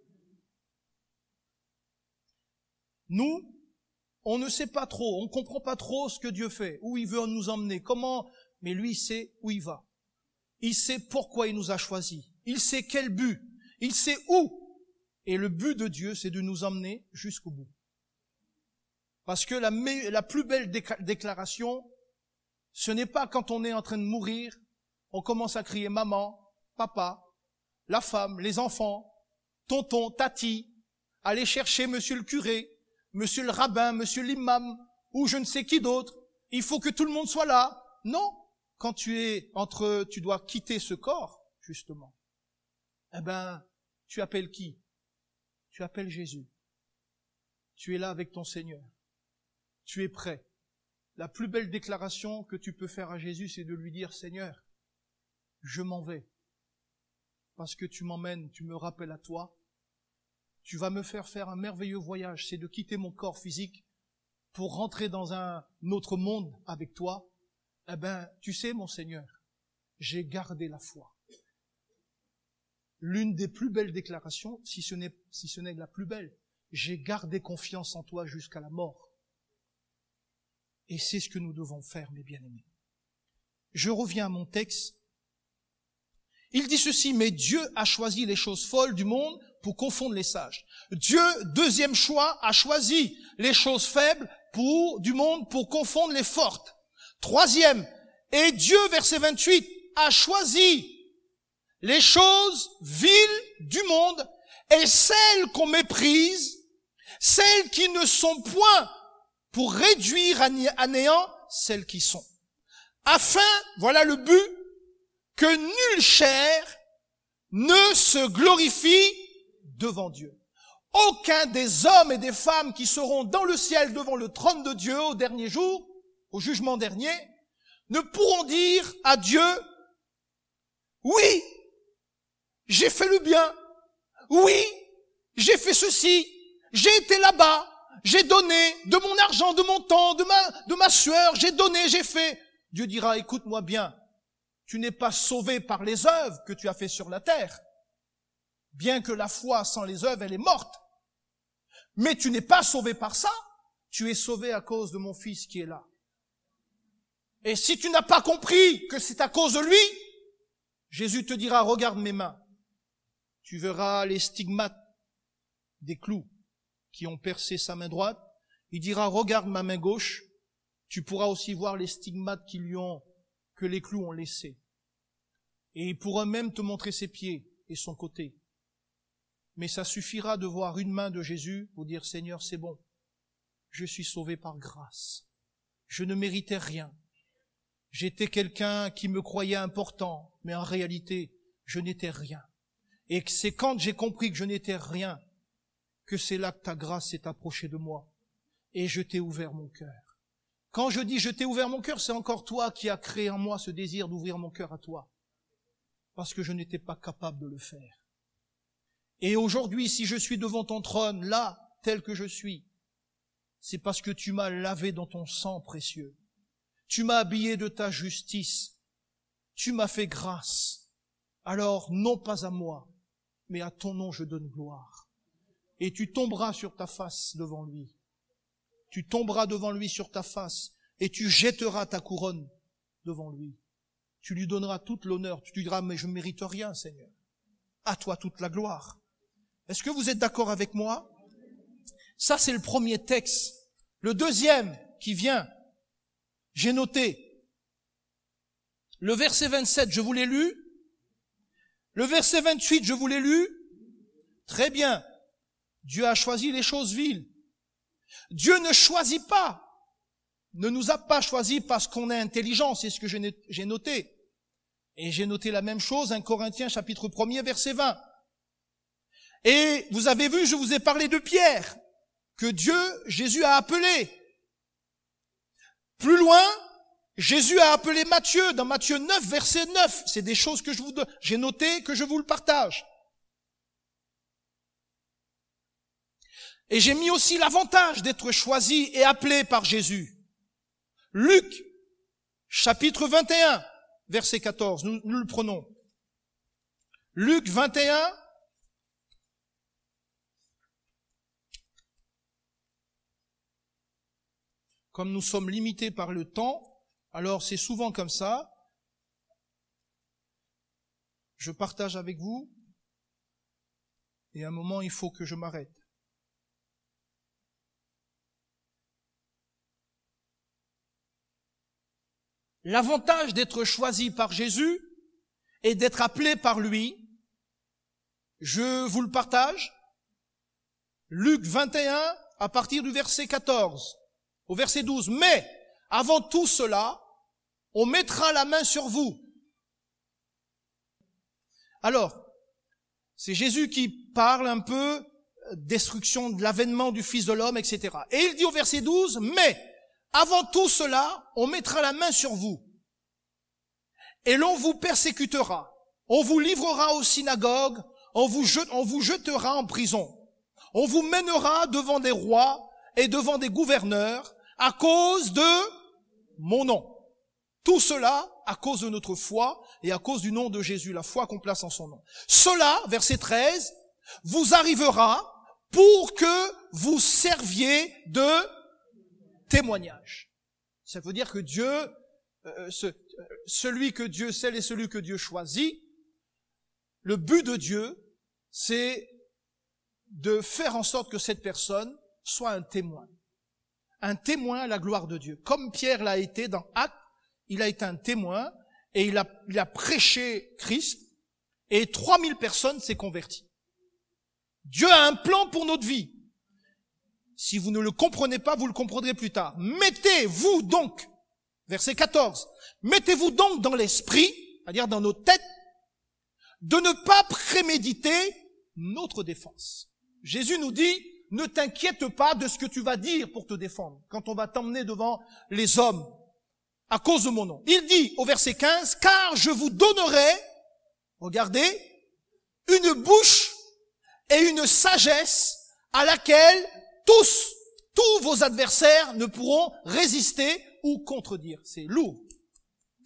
Nous, on ne sait pas trop, on ne comprend pas trop ce que Dieu fait, où il veut nous emmener, comment, mais lui, il sait où il va. Il sait pourquoi il nous a choisis. Il sait quel but. Il sait où. Et le but de Dieu, c'est de nous emmener jusqu'au bout. Parce que la, la plus belle déclaration, ce n'est pas quand on est en train de mourir, on commence à crier maman, papa, la femme, les enfants, tonton, tati, aller chercher monsieur le curé, monsieur le rabbin, monsieur l'imam, ou je ne sais qui d'autre. Il faut que tout le monde soit là. Non. Quand tu es entre, tu dois quitter ce corps, justement. Eh ben, tu appelles qui? Tu appelles Jésus. Tu es là avec ton Seigneur. Tu es prêt. La plus belle déclaration que tu peux faire à Jésus, c'est de lui dire, Seigneur, je m'en vais. Parce que tu m'emmènes, tu me rappelles à toi. Tu vas me faire faire un merveilleux voyage. C'est de quitter mon corps physique pour rentrer dans un autre monde avec toi. Eh ben, tu sais, mon Seigneur, j'ai gardé la foi. L'une des plus belles déclarations, si ce n'est, si ce n'est la plus belle, j'ai gardé confiance en toi jusqu'à la mort. Et c'est ce que nous devons faire, mes bien-aimés. Je reviens à mon texte. Il dit ceci, mais Dieu a choisi les choses folles du monde pour confondre les sages. Dieu, deuxième choix, a choisi les choses faibles pour, du monde pour confondre les fortes. Troisième, et Dieu, verset vingt-huit, a choisi les choses viles du monde et celles qu'on méprise, celles qui ne sont point pour réduire à néant celles qui sont. Afin, voilà le but, que nulle chair ne se glorifie devant Dieu. Aucun des hommes et des femmes qui seront dans le ciel devant le trône de Dieu au dernier jour, au jugement dernier, ne pourront dire à Dieu, oui, j'ai fait le bien, oui, j'ai fait ceci, j'ai été là-bas, j'ai donné de mon argent, de mon temps, de ma, de ma sueur, j'ai donné, j'ai fait. Dieu dira, écoute-moi bien, Tu n'es pas sauvé par les œuvres que tu as fait sur la terre. Bien que la foi sans les œuvres, elle est morte. Mais tu n'es pas sauvé par ça. Tu es sauvé à cause de mon Fils qui est là. Et si tu n'as pas compris que c'est à cause de lui, Jésus te dira, regarde mes mains. Tu verras les stigmates des clous qui ont percé sa main droite. Il dira, regarde ma main gauche. Tu pourras aussi voir les stigmates qui lui ont, que les clous ont laissés. Et il pourra même te montrer ses pieds et son côté. Mais ça suffira de voir une main de Jésus pour dire, Seigneur, c'est bon. Je suis sauvé par grâce. Je ne méritais rien. J'étais quelqu'un qui me croyait important, mais en réalité, je n'étais rien. Et c'est quand j'ai compris que je n'étais rien, que c'est là que ta grâce s'est approchée de moi. Et je t'ai ouvert mon cœur. Quand je dis je t'ai ouvert mon cœur, c'est encore toi qui as créé en moi ce désir d'ouvrir mon cœur à toi. Parce que je n'étais pas capable de le faire. Et aujourd'hui, si je suis devant ton trône, là, tel que je suis, c'est parce que tu m'as lavé dans ton sang précieux. Tu m'as habillé de ta justice. Tu m'as fait grâce. Alors, non pas à moi, mais à ton nom je donne gloire. Et tu tomberas sur ta face devant lui. Tu tomberas devant lui sur ta face et tu jetteras ta couronne devant lui. Tu lui donneras toute l'honneur. Tu lui diras, mais je ne mérite rien, Seigneur. À toi toute la gloire. Est-ce que vous êtes d'accord avec moi? Ça, c'est le premier texte. Le deuxième qui vient, j'ai noté. Le verset vingt-sept, je vous l'ai lu. Le verset vingt-huit, je vous l'ai lu. Très bien. Dieu a choisi les choses viles. Dieu ne choisit pas, ne nous a pas choisis parce qu'on est intelligent, c'est ce que j'ai noté. Et j'ai noté la même chose, un Corinthiens chapitre premier, verset vingt. Et vous avez vu, je vous ai parlé de Pierre, que Dieu, Jésus a appelé. Plus loin, Jésus a appelé Matthieu, dans Matthieu neuf, verset neuf. C'est des choses que je vous donne, j'ai noté, que je vous le partage. Et j'ai mis aussi l'avantage d'être choisi et appelé par Jésus. Luc, chapitre vingt et un, verset quatorze, nous, nous le prenons. Luc vingt et un, comme nous sommes limités par le temps, alors c'est souvent comme ça. Je partage avec vous, et à un moment il faut que je m'arrête. L'avantage d'être choisi par Jésus et d'être appelé par lui, je vous le partage. Luc vingt et un, à partir du verset quatorze au verset douze. Mais, avant tout cela, on mettra la main sur vous. Alors, c'est Jésus qui parle un peu destruction de l'avènement du Fils de l'homme, et cetera. Et il dit au verset douze, mais, avant tout cela, on mettra la main sur vous. Et l'on vous persécutera. On vous livrera aux synagogues. On vous, jet, on vous jettera en prison. On vous mènera devant des rois et devant des gouverneurs à cause de mon nom. Tout cela à cause de notre foi et à cause du nom de Jésus, la foi qu'on place en son nom. Cela, verset treize, vous arrivera pour que vous serviez de témoignage. Ça veut dire que Dieu, euh, ce, celui que Dieu scelle et celui que Dieu choisit, le but de Dieu, c'est de faire en sorte que cette personne soit un témoin. Un témoin à la gloire de Dieu. Comme Pierre l'a été dans Actes, il a été un témoin et il a, il a prêché Christ et trois mille personnes s'est converties. Dieu a un plan pour notre vie. Si vous ne le comprenez pas, vous le comprendrez plus tard. Mettez-vous donc, verset quatorze, mettez-vous donc dans l'esprit, c'est-à-dire dans nos têtes, de ne pas préméditer notre défense. Jésus nous dit, ne t'inquiète pas de ce que tu vas dire pour te défendre, quand on va t'emmener devant les hommes, à cause de mon nom. Il dit au verset quinze, car je vous donnerai, regardez, une bouche et une sagesse à laquelle tous, tous vos adversaires ne pourront résister ou contredire. C'est lourd.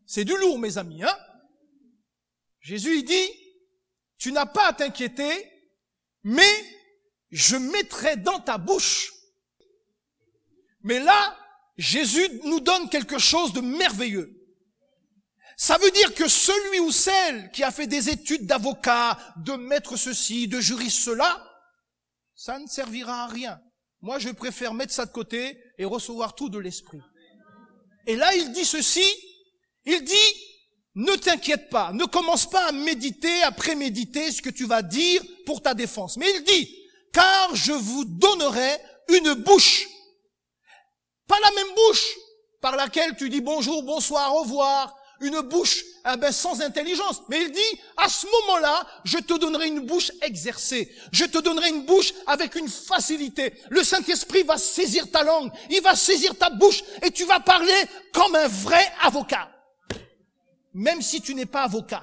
C'est du lourd, mes amis, hein? Jésus, il dit, tu n'as pas à t'inquiéter, mais je mettrai dans ta bouche. Mais là, Jésus nous donne quelque chose de merveilleux. Ça veut dire que celui ou celle qui a fait des études d'avocat, de maître ceci, de juriste cela, ça ne servira à rien. Moi, je préfère mettre ça de côté et recevoir tout de l'esprit. Et là, il dit ceci, il dit, ne t'inquiète pas, ne commence pas à méditer, à préméditer ce que tu vas dire pour ta défense. Mais il dit, car je vous donnerai une bouche. Pas la même bouche par laquelle tu dis bonjour, bonsoir, au revoir. Une bouche eh ben, sans intelligence. Mais il dit, à ce moment-là, je te donnerai une bouche exercée. Je te donnerai une bouche avec une facilité. Le Saint-Esprit va saisir ta langue. Il va saisir ta bouche. Et tu vas parler comme un vrai avocat. Même si tu n'es pas avocat.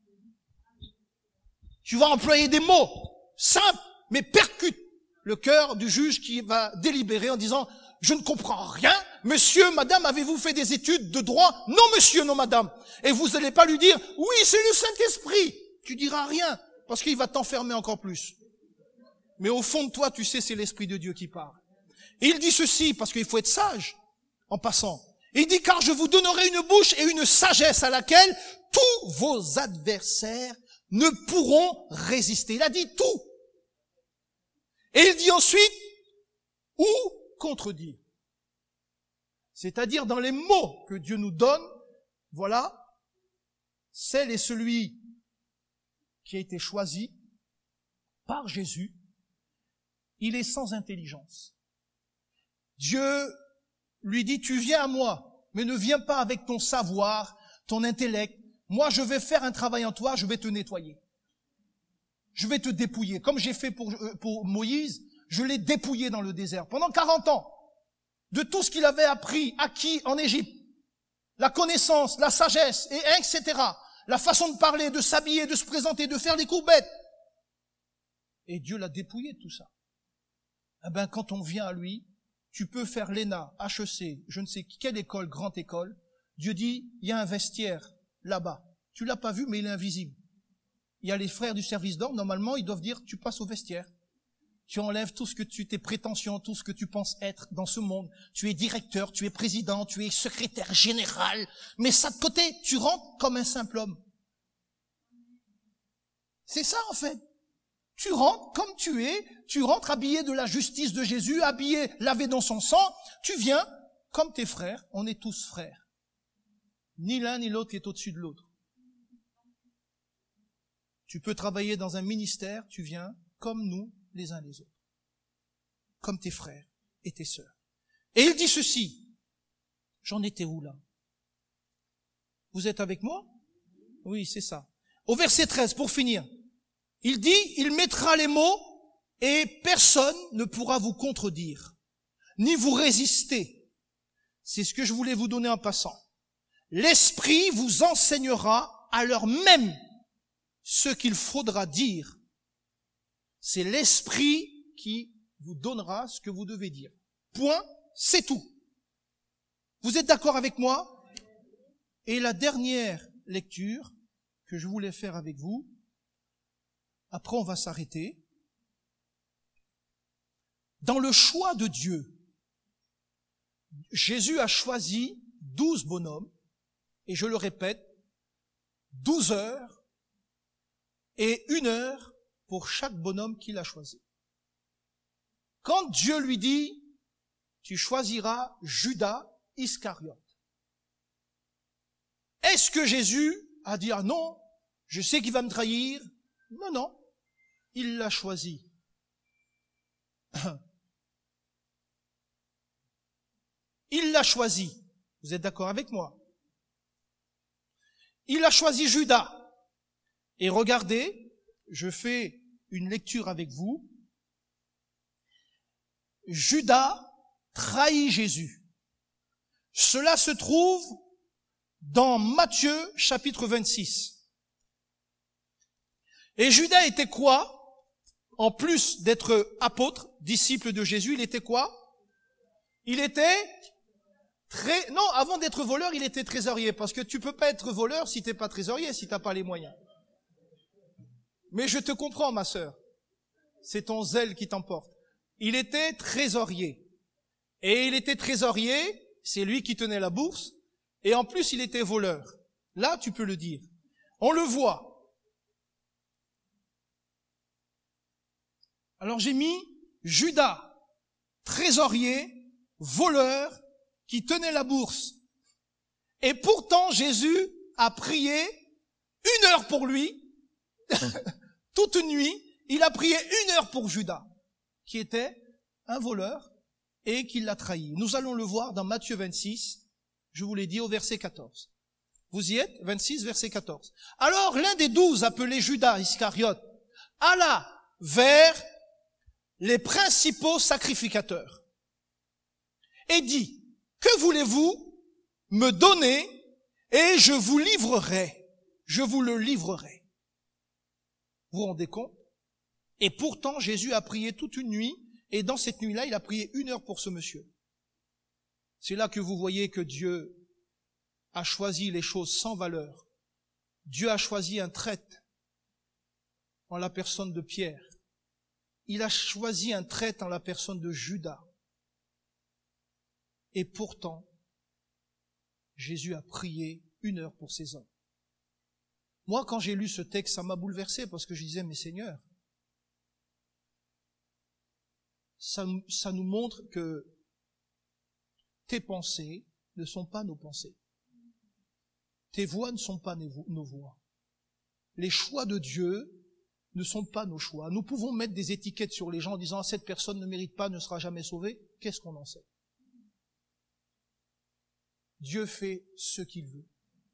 Tu vas employer des mots simples, mais percutent le cœur du juge qui va délibérer en disant, je ne comprends rien. Monsieur, madame, avez-vous fait des études de droit? Non, monsieur, non, madame. Et vous n'allez pas lui dire, oui, c'est le Saint-Esprit. Tu diras rien, parce qu'il va t'enfermer encore plus. Mais au fond de toi, tu sais, c'est l'Esprit de Dieu qui parle. Et il dit ceci, parce qu'il faut être sage, en passant. Il dit, car je vous donnerai une bouche et une sagesse à laquelle tous vos adversaires ne pourront résister. Il a dit tout. Et il dit ensuite, ou contredire. C'est-à-dire dans les mots que Dieu nous donne, voilà, celle et celui qui a été choisi par Jésus, il est sans intelligence. Dieu lui dit, tu viens à moi, mais ne viens pas avec ton savoir, ton intellect. Moi, je vais faire un travail en toi, je vais te nettoyer. Je vais te dépouiller. Comme j'ai fait pour, pour Moïse, je l'ai dépouillé dans le désert pendant quarante ans. De tout ce qu'il avait appris, acquis en Égypte. La connaissance, la sagesse, et et cetera. La façon de parler, de s'habiller, de se présenter, de faire des courbettes. Et Dieu l'a dépouillé de tout ça. Eh ben, quand on vient à lui, tu peux faire l'E N A, H E C, je ne sais quelle école, grande école. Dieu dit, il y a un vestiaire là-bas. Tu l'as pas vu, mais il est invisible. Il y a les frères du service d'ordre, normalement, ils doivent dire, tu passes au vestiaire. Tu enlèves tout ce que tu, tes prétentions, tout ce que tu penses être dans ce monde. Tu es directeur, tu es président, tu es secrétaire général. Mais ça de côté, tu rentres comme un simple homme. C'est ça, en fait. Tu rentres comme tu es, tu rentres habillé de la justice de Jésus, habillé, lavé dans son sang. Tu viens comme tes frères. On est tous frères. Ni l'un ni l'autre qui est au-dessus de l'autre. Tu peux travailler dans un ministère, tu viens comme nous, les uns les autres. Comme tes frères et tes sœurs. Et il dit ceci. J'en étais où là? Vous êtes avec moi? Oui, c'est ça. Au verset treize, pour finir. Il dit, il mettra les mots et personne ne pourra vous contredire, ni vous résister. C'est ce que je voulais vous donner en passant. L'Esprit vous enseignera à l'heure même ce qu'il faudra dire. C'est l'Esprit qui vous donnera ce que vous devez dire. Point, c'est tout. Vous êtes d'accord avec moi? Et la dernière lecture que je voulais faire avec vous, après on va s'arrêter. Dans le choix de Dieu, Jésus a choisi douze bonhommes, et je le répète, douze heures et une heure pour chaque bonhomme qu'il a choisi. Quand Dieu lui dit, tu choisiras Judas Iscariote. Est-ce que Jésus a dit, ah non, je sais qu'il va me trahir? Non, non, il l'a choisi. Il l'a choisi. Vous êtes d'accord avec moi? Il a choisi Judas. Et regardez, je fais une lecture avec vous. Judas trahit Jésus. Cela se trouve dans Matthieu chapitre vingt-six. Et Judas était quoi? En plus d'être apôtre, disciple de Jésus, il était quoi? Il était Très, non, avant d'être voleur, il était trésorier, parce que tu peux pas être voleur si t'es pas trésorier, si t'as pas les moyens. Mais je te comprends, ma sœur. C'est ton zèle qui t'emporte. Il était trésorier. Et il était trésorier, c'est lui qui tenait la bourse, et en plus il était voleur. Là, tu peux le dire. On le voit. Alors j'ai mis Judas, trésorier, voleur, qui tenait la bourse. Et pourtant, Jésus a prié une heure pour lui, toute nuit, il a prié une heure pour Judas, qui était un voleur et qui l'a trahi. Nous allons le voir dans Matthieu vingt-six, je vous l'ai dit, au verset quatorze. Vous y êtes? vingt-six, verset quatorze. Alors, l'un des douze, appelé Judas Iscariote, alla vers les principaux sacrificateurs et dit, que voulez-vous me donner et je vous livrerai, je vous le livrerai. Vous vous rendez compte? Et pourtant, Jésus a prié toute une nuit, et dans cette nuit-là, il a prié une heure pour ce monsieur. C'est là que vous voyez que Dieu a choisi les choses sans valeur. Dieu a choisi un traître en la personne de Pierre. Il a choisi un traître en la personne de Judas. Et pourtant, Jésus a prié une heure pour ces hommes. Moi, quand j'ai lu ce texte, ça m'a bouleversé parce que je disais, mais Seigneur, ça, ça nous montre que tes pensées ne sont pas nos pensées. Tes voies ne sont pas nos voies. Les choix de Dieu ne sont pas nos choix. Nous pouvons mettre des étiquettes sur les gens en disant, cette personne ne mérite pas, ne sera jamais sauvée. Qu'est-ce qu'on en sait? Dieu fait ce qu'il veut.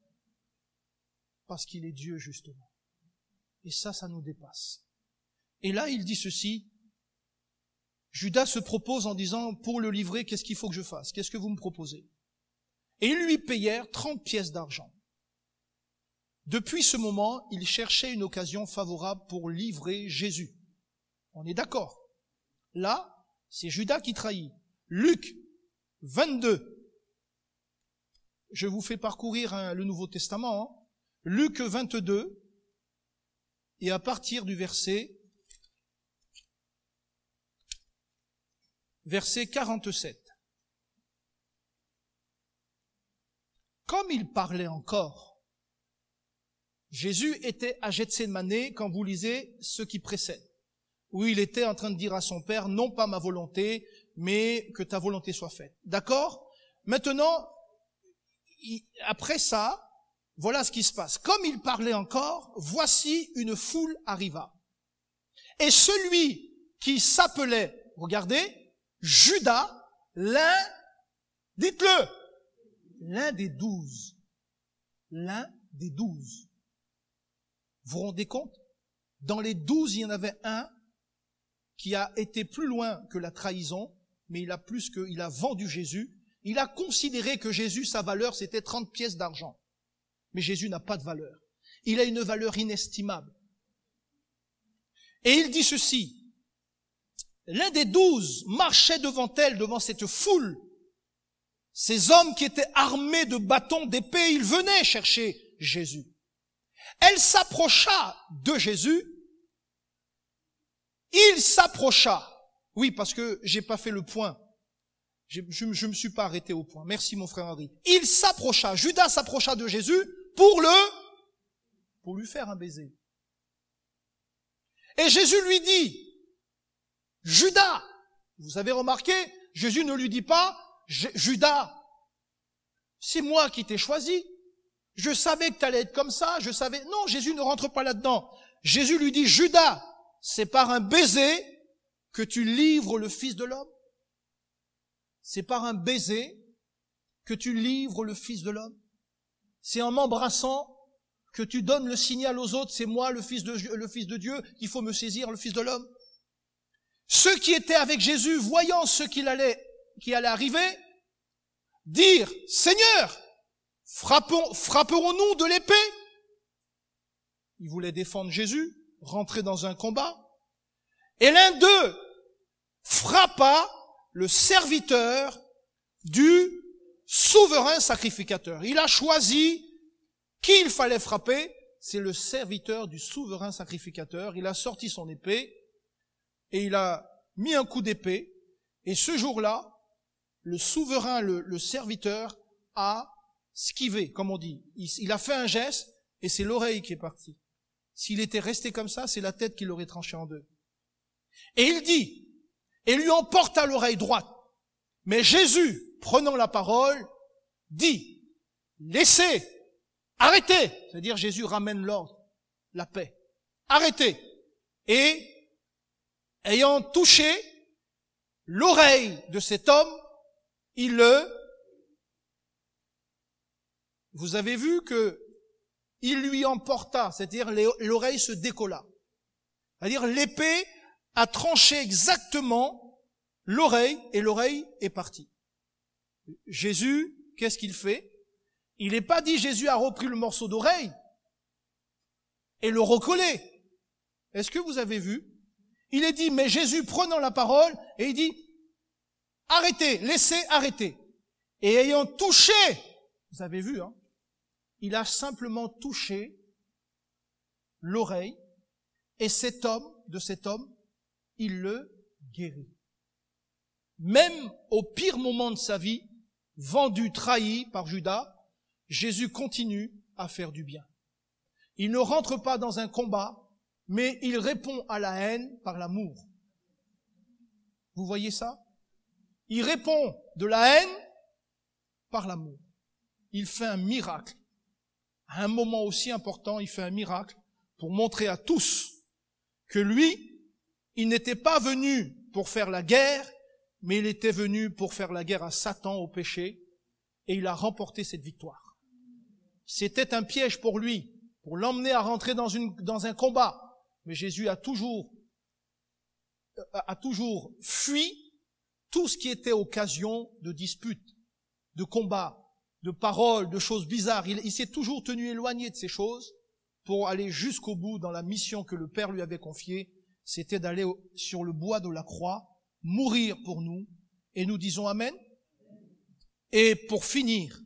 Parce qu'il est Dieu, justement. Et ça, ça nous dépasse. Et là, il dit ceci. Judas se propose en disant, pour le livrer, qu'est-ce qu'il faut que je fasse? Qu'est-ce que vous me proposez? Et ils lui payèrent trente pièces d'argent. Depuis ce moment, il cherchait une occasion favorable pour livrer Jésus. On est d'accord. Là, c'est Judas qui trahit. Luc vingt-deux. Je vous fais parcourir hein, le Nouveau Testament. Hein. Luc vingt-deux, et à partir du verset, verset quarante-sept. Comme il parlait encore, Jésus était à Gethsémané quand vous lisez ce qui précède, où il était en train de dire à son Père, non pas ma volonté, mais que ta volonté soit faite. D'accord? Maintenant, après ça, voilà ce qui se passe. Comme il parlait encore, voici une foule arriva. Et celui qui s'appelait, regardez, Judas, l'un, dites-le, l'un des douze. L'un des douze. Vous vous rendez compte? Dans les douze, il y en avait un qui a été plus loin que la trahison, mais il a plus que, il a vendu Jésus. Il a considéré que Jésus, sa valeur, c'était trente pièces d'argent. Mais Jésus n'a pas de valeur. Il a une valeur inestimable. Et il dit ceci. L'un des douze marchait devant elle, devant cette foule. Ces hommes qui étaient armés de bâtons, d'épées, ils venaient chercher Jésus. Elle s'approcha de Jésus. Il s'approcha. Oui, parce que j'ai pas fait le point. Je, je, je me suis pas arrêté au point. Merci mon frère Henri. Il s'approcha. Judas s'approcha de Jésus pour le, pour lui faire un baiser. Et Jésus lui dit, Judas, vous avez remarqué, Jésus ne lui dit pas, Judas, c'est moi qui t'ai choisi. Je savais que tu allais être comme ça, je savais. Non, Jésus ne rentre pas là-dedans. Jésus lui dit, Judas, c'est par un baiser que tu livres le Fils de l'homme. C'est par un baiser que tu livres le Fils de l'homme. C'est en m'embrassant que tu donnes le signal aux autres, c'est moi le Fils de, le Fils de Dieu, qu'il faut me saisir, le Fils de l'homme. Ceux qui étaient avec Jésus, voyant ce qu'il allait, qui allait arriver, dirent, Seigneur, frappons, frapperons-nous de l'épée? Ils voulaient défendre Jésus, rentrer dans un combat. Et l'un d'eux frappa le serviteur du souverain sacrificateur. Il a choisi qui il fallait frapper. C'est le serviteur du souverain sacrificateur. Il a sorti son épée et il a mis un coup d'épée. Et ce jour-là, le souverain, le, le serviteur, a skivé, comme on dit. Il, il a fait un geste et c'est l'oreille qui est partie. S'il était resté comme ça, c'est la tête qui l'aurait tranché en deux. Et il dit, et lui emporta l'oreille droite. Mais Jésus, prenant la parole, dit, laissez, arrêtez. C'est-à-dire Jésus ramène l'ordre, la paix. Arrêtez. Et, ayant touché l'oreille de cet homme, il le... Vous avez vu que il lui emporta, c'est-à-dire l'oreille se décolla. C'est-à-dire l'épée a tranché exactement l'oreille et l'oreille est partie. Jésus, qu'est-ce qu'il fait? Il n'est pas dit Jésus a repris le morceau d'oreille et le recollé. Est-ce que vous avez vu? Il est dit, mais Jésus prenant la parole et il dit, arrêtez, laissez arrêter. Et ayant touché, vous avez vu, hein, il a simplement touché l'oreille et cet homme, de cet homme, il le guérit. Même au pire moment de sa vie, vendu, trahi par Judas, Jésus continue à faire du bien. Il ne rentre pas dans un combat, mais il répond à la haine par l'amour. Vous voyez ça? Il répond de la haine par l'amour. Il fait un miracle. À un moment aussi important, il fait un miracle pour montrer à tous que lui, il n'était pas venu pour faire la guerre, mais il était venu pour faire la guerre à Satan, au péché, et il a remporté cette victoire. C'était un piège pour lui, pour l'emmener à rentrer dans, une, dans un combat. Mais Jésus a toujours, a toujours fui tout ce qui était occasion de dispute, de combat, de paroles, de choses bizarres. Il, il s'est toujours tenu éloigné de ces choses pour aller jusqu'au bout dans la mission que le Père lui avait confiée. C'était d'aller sur le bois de la croix, mourir pour nous. Et nous disons Amen. Et pour finir,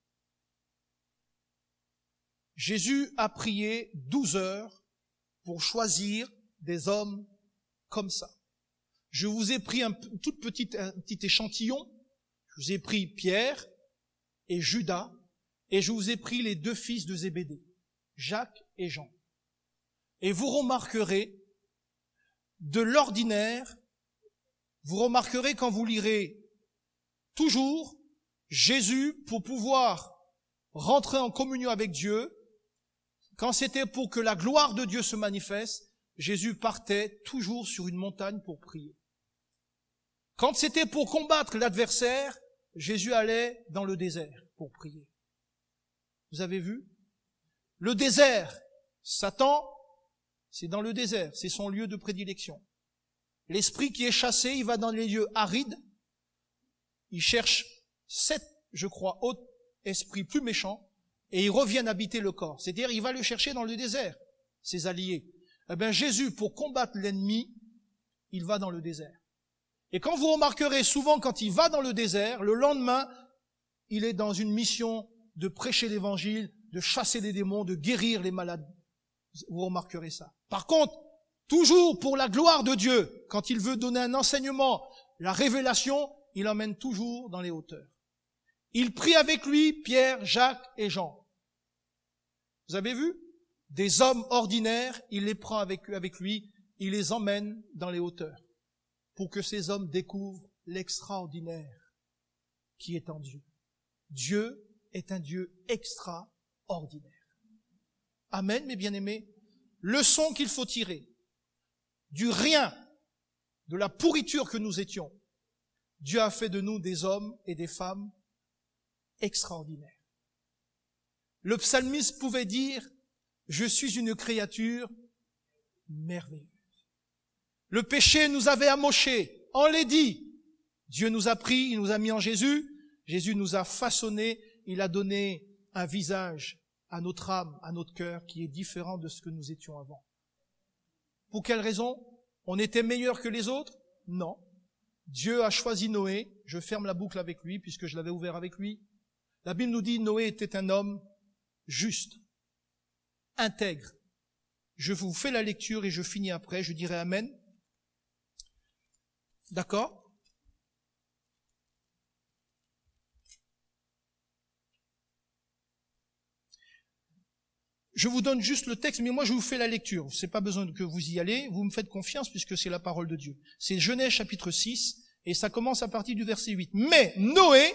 Jésus a prié douze heures pour choisir des hommes comme ça. Je vous ai pris un tout petit, un petit échantillon. Je vous ai pris Pierre et Judas, et je vous ai pris les deux fils de Zébédée, Jacques et Jean. Et vous remarquerez, de l'ordinaire, vous remarquerez quand vous lirez toujours Jésus, pour pouvoir rentrer en communion avec Dieu, quand c'était pour que la gloire de Dieu se manifeste, Jésus partait toujours sur une montagne pour prier. Quand c'était pour combattre l'adversaire, Jésus allait dans le désert pour prier. Vous avez vu? Le désert, Satan, c'est dans le désert, c'est son lieu de prédilection. L'esprit qui est chassé, il va dans les lieux arides, il cherche sept, je crois, autres esprits plus méchants, et ils reviennent habiter le corps. C'est-à-dire, il va le chercher dans le désert, ses alliés. Eh bien, Jésus, pour combattre l'ennemi, il va dans le désert. Et quand vous remarquerez souvent, quand il va dans le désert, le lendemain, il est dans une mission de prêcher l'évangile, de chasser les démons, de guérir les malades. Vous remarquerez ça. Par contre, toujours pour la gloire de Dieu, quand il veut donner un enseignement, la révélation, il emmène toujours dans les hauteurs. Il prie avec lui Pierre, Jacques et Jean. Vous avez vu? Des hommes ordinaires, il les prend avec, avec lui, il les emmène dans les hauteurs pour que ces hommes découvrent l'extraordinaire qui est en Dieu. Dieu est un Dieu extraordinaire. Amen, mes bien-aimés. Leçon qu'il faut tirer du rien, de la pourriture que nous étions. Dieu a fait de nous des hommes et des femmes extraordinaires. Le psalmiste pouvait dire, je suis une créature merveilleuse. Le péché nous avait amochés, enlaidis. Dieu nous a pris, il nous a mis en Jésus. Jésus nous a façonnés, il a donné un visage à notre âme, à notre cœur, qui est différent de ce que nous étions avant. Pour quelle raison? On était meilleurs que les autres? Non. Dieu a choisi Noé, je ferme la boucle avec lui, puisque je l'avais ouvert avec lui. La Bible nous dit Noé était un homme juste, intègre. Je vous fais la lecture et je finis après, je dirai Amen. D'accord? Je vous donne juste le texte, mais moi je vous fais la lecture. C'est pas besoin que vous y allez, vous me faites confiance puisque c'est la parole de Dieu. C'est Genèse chapitre six, et ça commence à partir du verset huit. Mais Noé,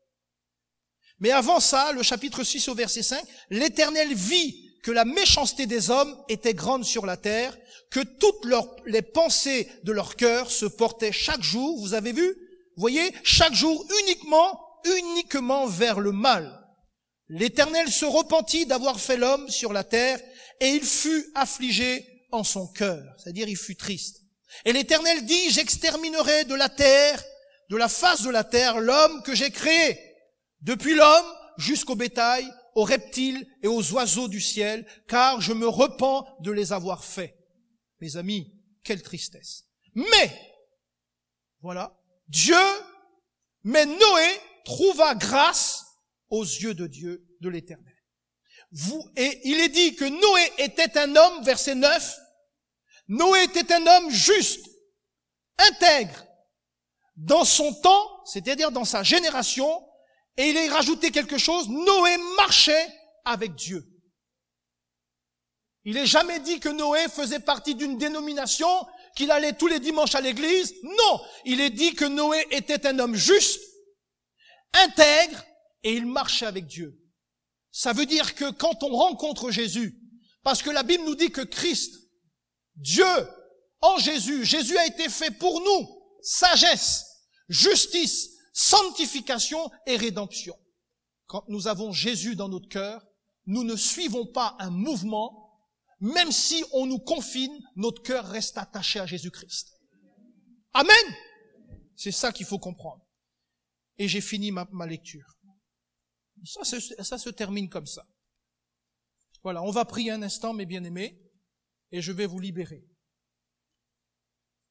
mais avant ça, le chapitre six au verset cinq, l'Éternel vit que la méchanceté des hommes était grande sur la terre, que toutes leurs, les pensées de leur cœur se portaient chaque jour, vous avez vu? Vous voyez? Chaque jour uniquement, uniquement vers le mal. L'Éternel se repentit d'avoir fait l'homme sur la terre, et il fut affligé en son cœur, c'est-à-dire il fut triste. Et l'Éternel dit, j'exterminerai de la terre, de la face de la terre, l'homme que j'ai créé, depuis l'homme jusqu'au bétail, aux reptiles et aux oiseaux du ciel, car je me repens de les avoir faits. Mes amis, quelle tristesse. Mais, voilà, Dieu, mais Noé trouva grâce aux yeux de Dieu, de l'Éternel. Vous, et il est dit que Noé était un homme, verset neuf, Noé était un homme juste, intègre, dans son temps, c'est-à-dire dans sa génération, et il est rajouté quelque chose, Noé marchait avec Dieu. Il n'est jamais dit que Noé faisait partie d'une dénomination, qu'il allait tous les dimanches à l'église. Non, il est dit que Noé était un homme juste, intègre, et il marchait avec Dieu. Ça veut dire que quand on rencontre Jésus, parce que la Bible nous dit que Christ, Dieu, en Jésus, Jésus a été fait pour nous, sagesse, justice, sanctification et rédemption. Quand nous avons Jésus dans notre cœur, nous ne suivons pas un mouvement, même si on nous confine, notre cœur reste attaché à Jésus-Christ. Amen. C'est ça qu'il faut comprendre. Et j'ai fini ma, ma lecture. Ça, ça se termine comme ça. Voilà, on va prier un instant, mes bien-aimés, et je vais vous libérer.